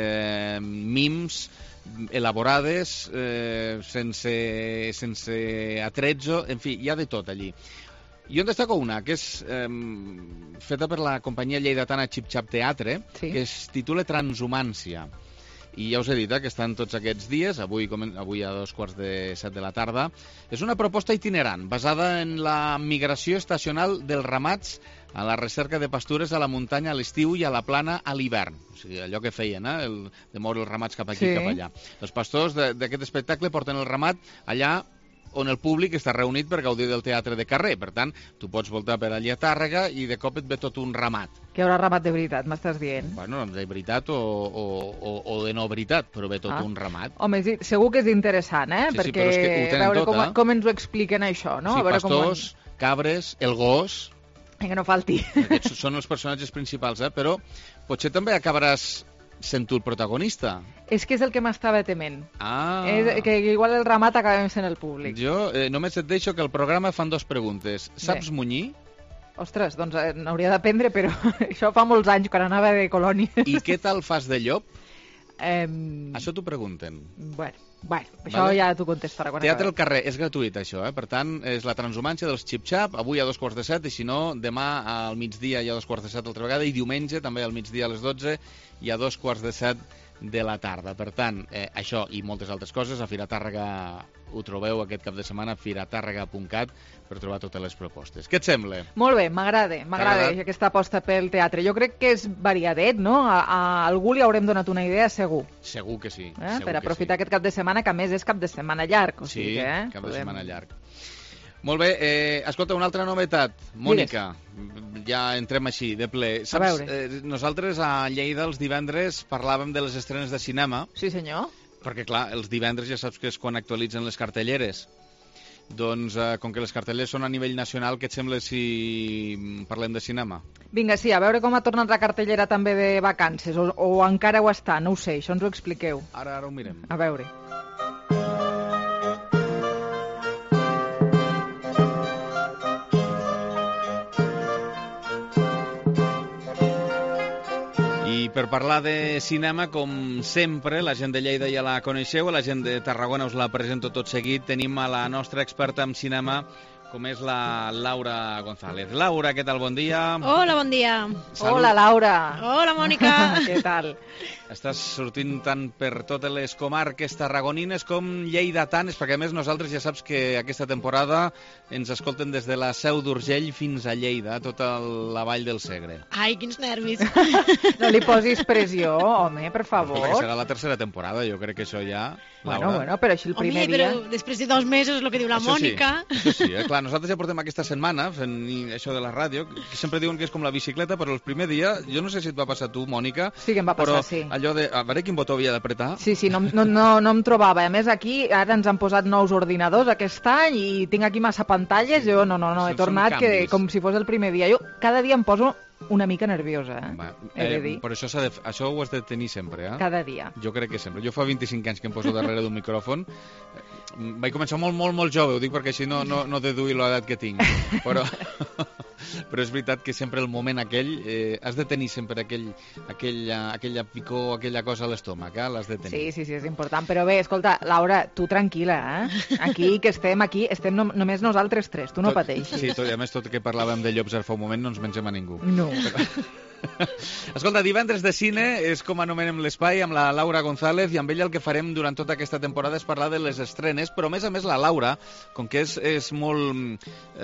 mims, elaborades, sense atrezzo, en fi, hi ha de tot allí. Jo en destaco una, que és feta per la companyia lleidatana Xip Xap Teatre, que es titula Transhumància. I ja us he dit que estan tots aquests dies, avui a 2:45 de la tarda. És una proposta itinerant, basada en la migració estacional dels ramats a la recerca de pastures a la muntanya a l'estiu i a la plana a l'hivern. O sigui, allò que feien, de moure els ramats cap aquí i cap allà. Els pastors d'aquest espectacle porten el ramat allà on el públic està reunit per gaudir del teatre de carrer. Per tant, tu pots voltar per allà a Tàrrega i de cop et ve tot un ramat. Que hi haurà ramat de veritat, m'estàs dient? Bueno, de veritat o de no veritat, però ve tot un ramat. Home, segur que és interessant, Sí, perquè però és que ho tenen tot, com ens ho expliquen això, no? Sí, pastors, cabres, el gos... Que no falti. Aquests són els personatges principals, però potser també acabaràs sent tu el protagonista. És que és el que m'estava tement. Que igual el ramat acabem sent el públic. Jo només et deixo que el programa fan 2 preguntes. Saps munyir? Ostres, doncs n'hauria d'aprendre, però això fa molts anys, quan anava de colònia. I què tal fas de llop? Això t'ho pregunten. Bueno, això ja t'ho contestarà. Teatre al carrer, és gratuït això, per tant, és la transhumància dels Xip Xap, avui a 2:45, i si no, demà al migdia i a 2:45 altra vegada, i diumenge també al migdia a les 12 i a 2:45 de la tarda. Per tant, això i moltes altres coses, a Fira Tàrrega ho trobeu aquest cap de setmana, a firatàrrega.cat, per trobar totes les propostes. Què et sembla? Molt bé, m'agrada aquesta aposta pel teatre. Jo crec que és variadet, no? A algú li haurem donat una idea, segur. Segur que sí. Per aprofitar aquest cap de setmana, que a més és cap de setmana llarg. Sí, cap de setmana llarg. Molt bé, escolta, una altra novetat. Mònica, ja entrem així, de ple. Saps, nosaltres a Lleida els divendres parlàvem de les estrenes de cinema. Sí, senyor. Perquè, clar, els divendres ja saps que és quan actualitzen les cartelleres. Doncs, com que les cartelleres són a nivell nacional, què et sembla si parlem de cinema? Vinga, sí, a veure com ha tornat la cartellera també de vacances, o encara ho està, no ho sé, això ens ho expliqueu. Ara ho mirem. A veure. I per parlar de cinema, com sempre, la gent de Lleida ja la coneixeu, la gent de Tarragona us la presento tot seguit. Tenim a la nostra experta en cinema, com és la Laura González. Laura, què tal? Bon dia. Hola, bon dia. Salut. Hola, Laura. Hola, Mònica. Què tal? Estàs sortint tant per totes les comarques tarragonines com lleidatanes, perquè a més nosaltres ja saps que aquesta temporada ens escolten des de la Seu d'Urgell fins a Lleida, tota la vall del Segre. Ai, quins nervis. No li posis pressió, home, per favor. Perquè serà la tercera temporada, jo crec que això ja... Bueno, però així el primer dia... Home, però després de 2 mesos, el que diu la Mònica... Això sí, clar, nosaltres ja portem aquesta setmana fent això de la ràdio, que sempre diuen que és com la bicicleta, però el primer dia, jo no sé si et va passar a tu, Mònica... Sí que em va passar, sí. Allò de, a veure quin botó havia d'apretar. Sí, no em trobava. A més, aquí ara ens han posat nous ordinadors aquest any i tinc aquí massa pantalles. Jo no, he tornat que, com si fos el primer dia. Jo cada dia em poso una mica nerviosa, he de dir. Però això ho has de tenir sempre, Cada dia. Jo crec que sempre. Jo fa 25 anys que em poso darrere d'un micròfon. Vaig començar molt jove, ho dic perquè així no deduir l'edat que tinc. Però és veritat que sempre el moment aquell has de tenir sempre aquella picor, aquella cosa a l'estómac, l'has de tenir. Sí, és important. Però bé, escolta, Laura, tu tranquil·la, Aquí estem només nosaltres 3, tu no pateixis. Sí, a més tot que parlàvem de llops ara fa un moment no ens mengem a ningú. No. Escolta, divendres de cine és com anomenem l'espai amb la Laura González, i amb ella el que farem durant tota aquesta temporada és parlar de les estrenes, però a més la Laura, com que és molt...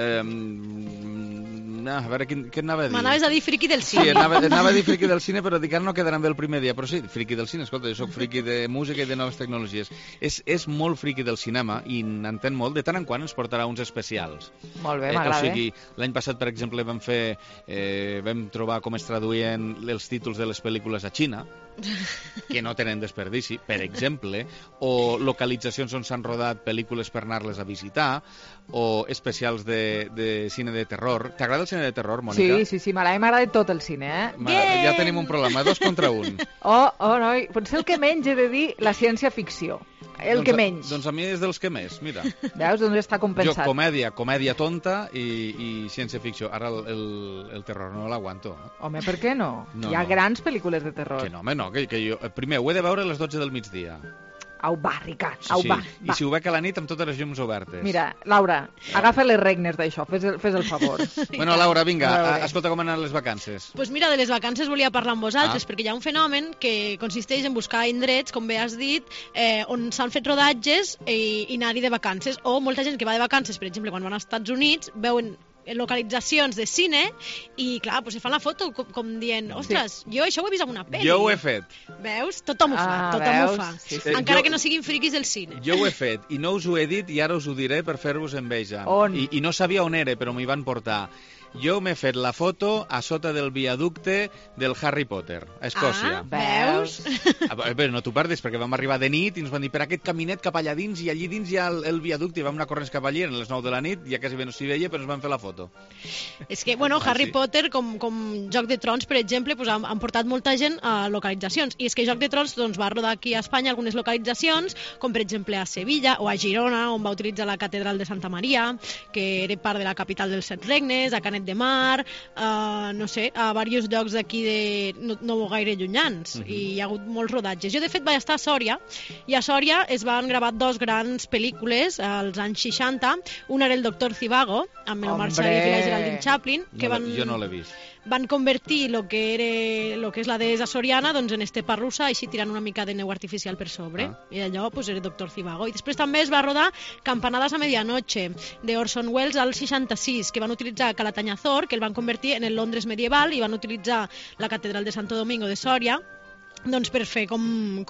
a veure, què anava a dir? M'anaves a dir friqui del cine. Sí, anava a dir friqui del cine, però dic ara no quedaran bé el primer dia. Però sí, friqui del cine, escolta, jo soc friqui de música i de noves tecnologies. És molt friqui del cinema i n'entén molt. De tant en quant ens portarà uns especials. Molt bé, m'agrada. O sigui, l'any passat, per exemple, vam trobar com es traduïen els títols de les pel·lícules a Xina, que no tenen desperdici, per exemple, o localitzacions on s'han rodat pel·lícules per anar-les a visitar, o especials de cine de terror. T'agrada el cine de terror, Mònica? Sí, m'agrada tot el cine, Ja tenim un problema, 2 contra 1. No, potser el que menys he de dir la ciència-ficció. Que menys. Doncs a mi és dels que més, mira. Veus, doncs està compensat. Jo comèdia tonta i ciència-ficció. Ara el terror no l'aguanto. Home, per què no? Hi ha grans pel·lícules de terror. Que no, home, no, que jo primer ho he de veure a les 12 del migdia. Au, va, Ricard, Sí, au, sí. va. I si ho veig a la nit amb totes les llums obertes. Mira, Laura, agafa les regnes d'això, fes el favor. Bueno, Laura, vinga, A veure. escolta com han anat les vacances. Pues mira, de les vacances volia parlar amb vosaltres, perquè hi ha un fenomen que consisteix en buscar indrets, com bé has dit, on s'han fet rodatges i anar-hi de vacances. O molta gent que va de vacances, per exemple, quan van als Estats Units, veuen localitzacions de cine i, clar, pues, fan la foto com dient, ostres, jo això ho he vist en una pel·li. Jo ho he fet. Veus? Tothom ho fa, tothom ho fa. Sí. Encara que no siguin friquis del cine. Jo ho he fet, i no us ho he dit, i ara us ho diré per fer-vos enveja. On? I no sabia on era, però m'hi van portar. Jo m'he fet la foto a sota del viaducte del Harry Potter, a Escòcia. Veus? Però no t'ho perdis, perquè vam arribar de nit i ens van dir per aquest caminet cap allà dins, i allí dins hi ha el viaducte, i vam anar corrents cap allí, a les 9 de la nit, ja quasi bé no s'hi veia, però ens van fer la foto. És que, bueno, Harry Potter, com Joc de Trons, per exemple, pues, han portat molta gent a localitzacions. I és que Joc de Trons doncs, va rodar aquí a Espanya algunes localitzacions, com per exemple a Sevilla o a Girona, on va utilitzar la catedral de Santa Maria, que era part de la capital dels Set Regnes, a Canet de Mar, no sé, a diversos llocs d'aquí no gaire llunyans, i hi ha hagut molts rodatges. Jo, de fet, vaig estar a Sòria, i a Sòria es van gravar dos grans pel·lícules als anys 60. Una era el Doctor Zivago, amb el Omar Sharif i la Geraldine Chaplin, que Jo no l'he vist. van convertir lo que és la deessa soriana doncs, en estepa russa, així tirant una mica de neu artificial per sobre. I allò pues, era Doctor Zivago. I després també es va rodar Campanadas a Medianoche, de Orson Welles al 66, que van utilitzar Calatanyazor, que el van convertir en el Londres medieval, i van utilitzar la catedral de Santo Domingo de Sòria, doncs per fer com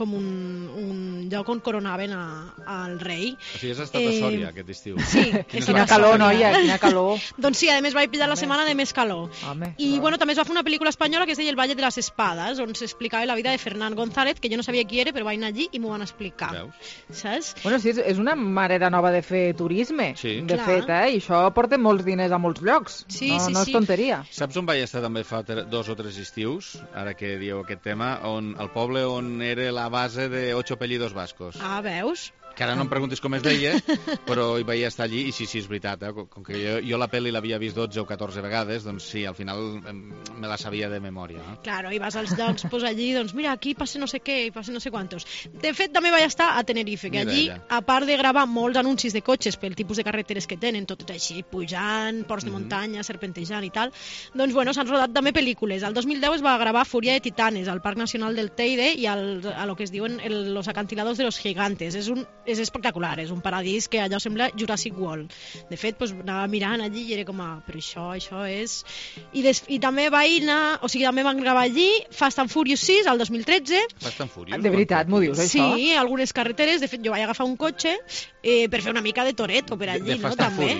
un lloc on coronaven al rei. O sigui, has estat a Sòria aquest estiu. Sí. Quina calor, noia, quina calor. Doncs sí, a més vaig pillar la setmana de més calor. I bueno, també es va fer una pel·lícula espanyola que es deia El Valle de las Espadas, on s'explicava la vida de Fernán González, que jo no sabia qui era, però vaig anar allí i m'ho van explicar. Saps? Bueno, sí, és una manera nova de fer turisme, de Clar. fet, i això porta molts diners a molts llocs. Sí, no és tonteria. Saps on vaig estar també fa 2 o 3 estius, ara que dieu aquest tema, el poble on era la base de 8 apellidos vascos. Ah, veus? Que ara no em preguntis com es deia, però hi vaig estar allí, i sí, és veritat, com que jo la pel·li l'havia vist 12 o 14 vegades, doncs sí, al final me la sabia de memòria. Claro, i vas als llocs, pues allí, doncs mira, aquí passa no sé què, i passa no sé quantos. De fet, també vaig estar a Tenerife, que allí, a part de gravar molts anuncis de cotxes pel tipus de carreteres que tenen, tot així, pujant, ports de muntanya, serpentejant i tal, doncs bueno, s'han rodat també pel·lícules. El 2010 es va gravar Fúria de Titanes, al Parc Nacional del Teide i a lo que es diuen los acantilados de los gigantes. És espectacular, és un paradís que allò sembla Jurassic World. De fet, pues, anava mirant allí i era com, però això és... I també també van gravar allí Fast and Furious 6 al 2013. Fast and Furious? De veritat, m'ho dius, això? Sí, algunes carreteres. De fet, jo vaig agafar un cotxe per fer una mica de Toretto per allí, no? També.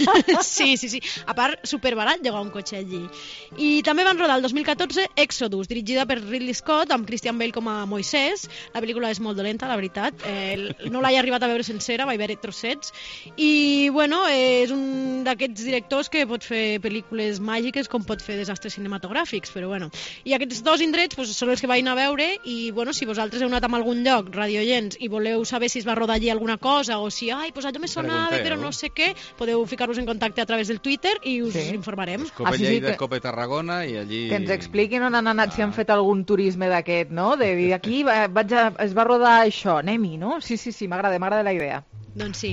Sí. A part, superbarat llogar un cotxe allí. I també van rodar el 2014 Exodus, dirigida per Ridley Scott, amb Christian Bale com a Moisès. La pel·lícula és molt dolenta, la veritat. No l'he arribat a veure sencera, vaig veure trossets. I, bueno, és un d'aquests directors que pot fer pel·lícules màgiques com pot fer desastres cinematogràfics, però bueno. I aquests dos indrets pues, són els que vaig anar a veure i, bueno, si vosaltres heu anat a algun lloc, radioients, i voleu saber si es va rodar allí alguna cosa o si, pues allò me sonava, però no sé què, podeu ficar-vos en contacte a través del Twitter i us informarem. Copa Lleida, Copa Tarragona i allí... Que ens expliquin on han anat, si han fet algun turisme d'aquest, no? De dir, aquí es va rodar això, anem-hi, no? Sí, m'agrada la idea. Doncs sí.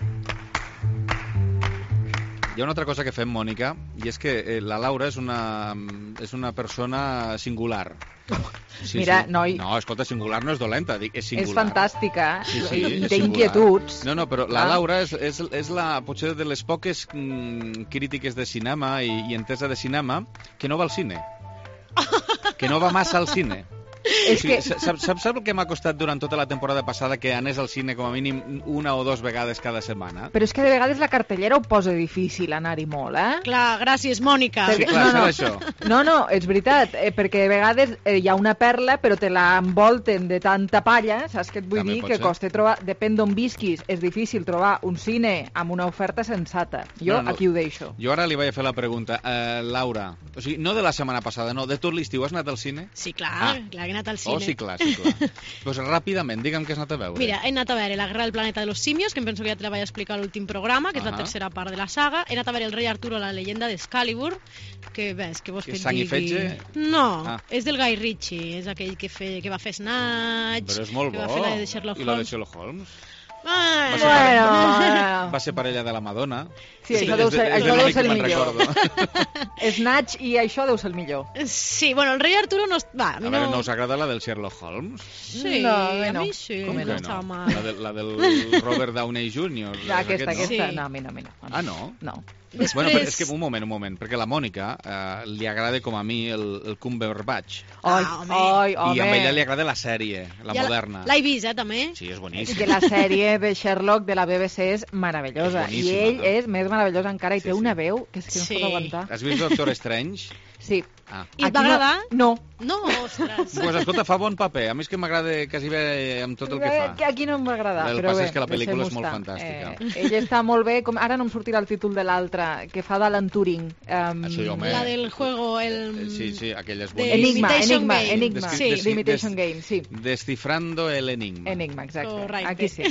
Hi ha una altra cosa que fem, Mònica, i és que la Laura és una persona singular. Sí, Mira, sí. noi... No, escolta, singular no és dolenta, dic, és singular. És fantàstica, sí, i té inquietuds. No, però la Laura és potser de les poques crítiques de cinema i entesa de cinema que no va al cine. Que no va massa al cine. És que... Saps el que m'ha costat durant tota la temporada passada que anés al cine com a mínim 1 o 2 vegades cada setmana? Però és que de vegades la cartellera ho posa difícil anar-hi molt, Clar, gràcies, Mònica. Sí, clar, serà això. No, és veritat, perquè de vegades hi ha una perla però te la envolten de tanta palla, saps què et vull dir? Que costa trobar, depèn d'on visquis, és difícil trobar un cine amb una oferta sensata. Jo aquí ho deixo. Jo ara li vaig a fer la pregunta. Laura, o sigui, no de la setmana passada, no, de tot l'estiu has anat al cine? Sí, clar, que he anat al cine. Oh, sí, clar, sí, clar. Pues ràpidament, digue'm què has anat a veure. Mira, he anat a veure La guerra del planeta de los simios, que em penso que ja te la vaig explicar a l'últim programa, que és la tercera part de la saga. He anat a veure El rei Arturo, la llegenda d'Excalibur, que ves, que vols que et digui... Sang i fetge? No, és del Guy Ritchie, és aquell que va fer Snatch... Però és molt bo. Que va fer la de Sherlock Holmes. I la de Sherlock Holmes? Bueno. Va ser parella de la Madonna. Sí, això deu ser el millor. Snatch i això deu ser el millor. Sí, bueno, el rei Arturo no... Va, a veure, no us agrada la del Sherlock Holmes? Sí, a mi sí. Com que no? La del Robert Downey Jr. Aquesta. No, a mi no. Ah, no? No. Després... Bueno, però és que un moment, perquè a la Mònica li agrada com a mi el Cumberbatch. Ai, I a ella li agrada la sèrie, la moderna. L'he vist, també? Sí, és boníssim. Que la sèrie de Sherlock de la BBC és meravellosa. I ell és més meravellós encara i té una veu que és que no es pot aguantar. Has vist Doctor Strange? Sí. I et va agradar? No. No, ostres. Pues escolta, fa bon paper. A mi és que m'agrada quasi bé amb tot el que fa. Aquí no em va agradar, el però bé. El que passa és que la pel·lícula és molt fantàstica. Ell està molt bé, com ara no em sortirà el títol de l'altra, que fa d'Alan Turing. La del juego, Sí, aquella és boníssima. Enigma. Sí, Imitation Game, sí. Descifrando el Enigma. Enigma, exacte. Correcte. Aquí sí.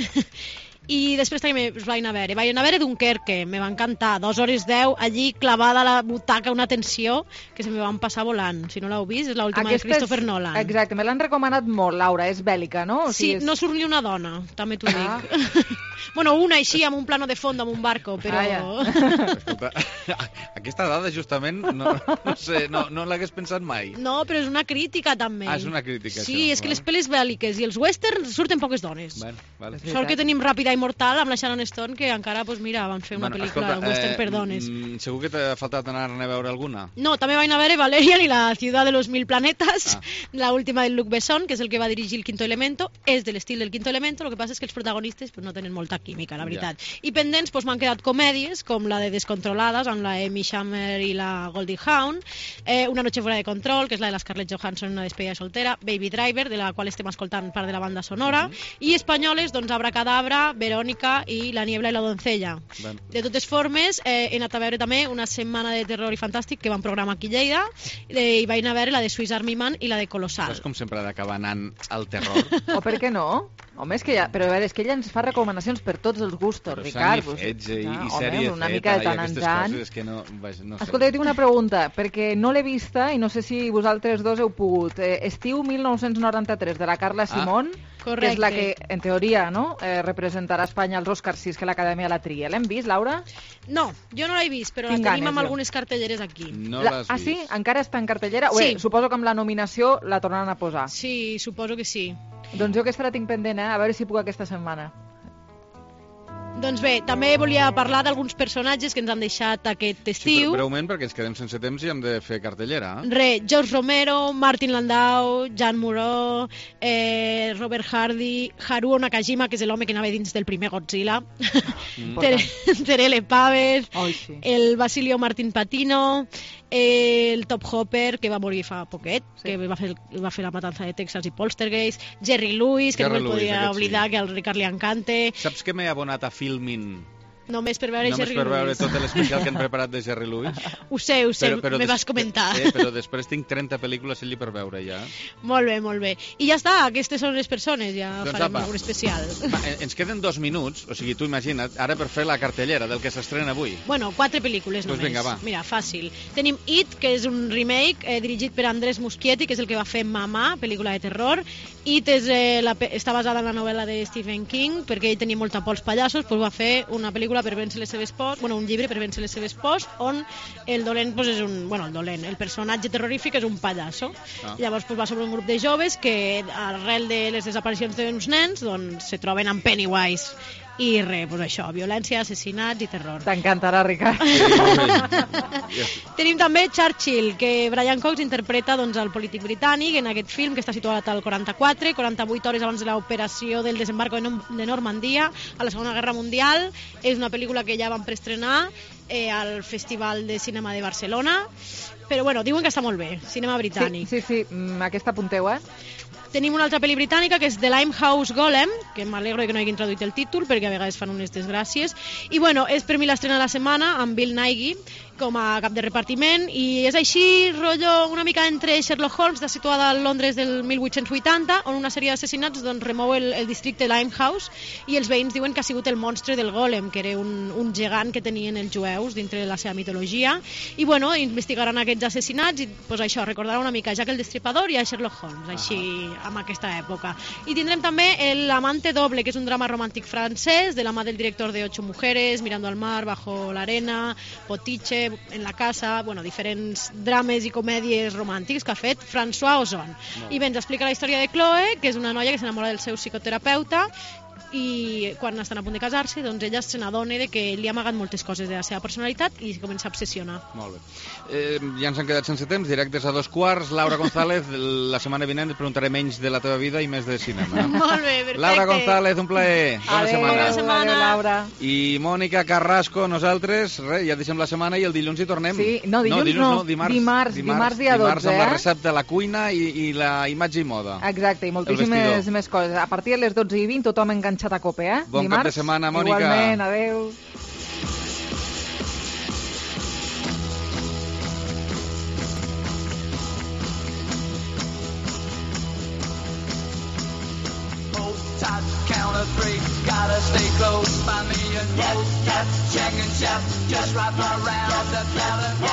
I després també us vaig anar a veure Dunkerque, me va encantar, 2 hores 10, allí clavada a la butaca, una tensió que se me van passar volant. Si no l'heu vist, és l'última de Christopher Nolan. Exacte, me l'han recomanat molt, Laura, és bèl·lica, no? Sí, no surt ni una dona, també t'ho dic. Bueno, una així, amb un plano de fons, amb un barco, però... Escolta, aquesta dada justament no sé, no l'hagués pensat mai. No, però és una crítica també. És una crítica, sí, és que les pel·les bèl·liques i els westerns surten poques dones. Vale. Sort que tenim Ràpida i Mortal amb la Sharon Stone, que encara, doncs mira, van fer una pel·lícula western per dones. Segur que t'ha faltat anar-ne a veure alguna? No, també vaig anar a veure Valerian i la ciutat de los 1000 planetas, la última del Luc Besson, que és el que va dirigir el Quinto Elemento, és de l'estil del Quinto Elemento, el que passa és que els protagonistes no tenen molta química, la veritat. I pendents m'han quedat comèdies, com la de Descontrolades, amb la Amy Schumer i la Goldie Hawn, Una noche fuera de control, que és la de la Scarlett Johansson, Una despedida soltera, Baby Driver, de la qual estem escoltant part de la banda sonora, i espanyoles, doncs Abracadabra, Verònica i La niebla i la doncella. De totes formes, he anat a veure també Una setmana de terror i fantàstic que van programar aquí a Lleida, i vaig anar a veure la de Swiss Army Man i la de Colossal. Saps com sempre ha d'acabar anant al terror? O per què no? Home, és que però a veure, és que ella ens fa recomanacions per tots els gustos, Ricard. Però sang i fetge i sèrie una mica de tant en tant. Escolta, jo tinc una pregunta, perquè no l'he vista i no sé si vosaltres dos heu pogut. Estiu 1993, de la Carla Simón, que és la que, en teoria, representarà Espanya als Oscars, si és que l'Acadèmia la tria. L'hem vist, Laura? No, jo no l'he vist, però la tenim amb algunes cartelleres aquí. No l'has vist. Ah, sí? Encara està en cartellera? Sí. Suposo que amb la nominació la tornaran a posar. Sí, suposo que sí. Doncs jo aquesta la tinc pendent, a veure si puc aquesta setmana. Doncs bé, també volia parlar d'alguns personatges que ens han deixat aquest estiu. Sí, breument, perquè ens quedem sense temps i hem de fer cartellera. George Romero, Martin Landau, Jean Moreau, Robert Hardy, Haruo Nakajima, que és l'home que anava dins del primer Godzilla, Terele Paves, el Basilio Martin Patino, el Top Hopper, que va morir fa poquet, que va fer la matança de Texas i Poltergeist, Jerry Lewis, que no me'l podia oblidar, que al Ricard li encanta. Saps que m'he abonat a Filmin? Només per veure Jerry Lewis. Només per veure tot l'especial que han preparat de Jerry Lewis. Ho sé, me vas comentar. Però després tinc 30 pel·lícules allí per veure, ja. Molt bé. I ja està, aquestes són les persones, ja farem algun especial. Ens queden 2 minuts, o sigui, tu imagina't, ara per fer la cartellera del que s'estrena avui. Bueno, 4 pel·lícules només. Doncs vinga, va. Mira, fàcil. Tenim It, que és un remake dirigit per Andrés Muschietti, que és el que va fer Mamà, pel·lícula de terror. It està basada en la novel·la de Stephen King, perquè ell tenia molta por als pallassos, doncs va fer una pel·lícula per vèncer les seves pors, un llibre per vèncer les seves pors, on el dolent és el personatge terrorífic és un pallasso. Llavors va sobre un grup de joves que arrel de les desaparicions d'uns nens se troben amb Pennywise. I això, violència, assassinats i terror. T'encantarà, Ricard. Tenim també Churchill, que Brian Cox interpreta el polític britànic en aquest film, que està situat al 44, 48 hores abans de l'operació del desembarco de Normandia a la Segona Guerra Mundial. És una pel·lícula que ja van preestrenar al Festival de Cinema de Barcelona. Però bueno, diuen que està molt bé, cinema britànic. Sí, aquesta apunteu, Tenim una altra pel·li britànica que és The Limehouse Golem, que m'alegro que no hagin traduït el títol perquè a vegades fan unes desgràcies, i bueno, és per mi l'estrena de la setmana amb Bill Nighy com a cap de repartiment, i és així, rotllo una mica entre Sherlock Holmes, està situada a Londres del 1880, on una sèrie d'assassinats doncs, remou el districte Limehouse, i els veïns diuen que ha sigut el monstre del Golem, que era un gegant que tenien els jueus dintre de la seva mitologia, i bueno, investigaran aquests assassinats, i pues, això, recordarà una mica Jack el Destripador i a Sherlock Holmes, així, amb aquesta època. I tindrem també L'amante doble, que és un drama romàntic francès, de la mà del director de Ocho mujeres, Mirando al mar, Bajo la arena, Potiche, En la casa, bueno, diferents drames i comèdies romàntics que ha fet François Ozon. I bé, ens explica la història de Chloe, que és una noia que s'enamora del seu psicoterapeuta, i quan estan a punt de casar-se, doncs ella se n'adona que li ha amagat moltes coses de la seva personalitat i comença a obsessionar. Molt bé. Ja ens han quedat sense temps, directes a 2:15. Laura González, la setmana vinent et preguntaré menys de la teva vida i més de cinema. Molt bé, perfecte. Laura González, un plaer. Bona setmana. Bona setmana. Laura. I Mònica Carrasco, nosaltres, ja deixem la setmana i el dilluns hi tornem. Sí, no, dilluns no, dimarts dia 12. Dimarts amb la recepta, la cuina i la imatge i moda. Exacte, i moltíssimes més coses. A partir de les 12:20 tothom enganxat a cope, Bon dimarts. Cap de setmana, Mònica. Igualment, adeu. Count of three, gotta stay close by me and checking chef, just right around the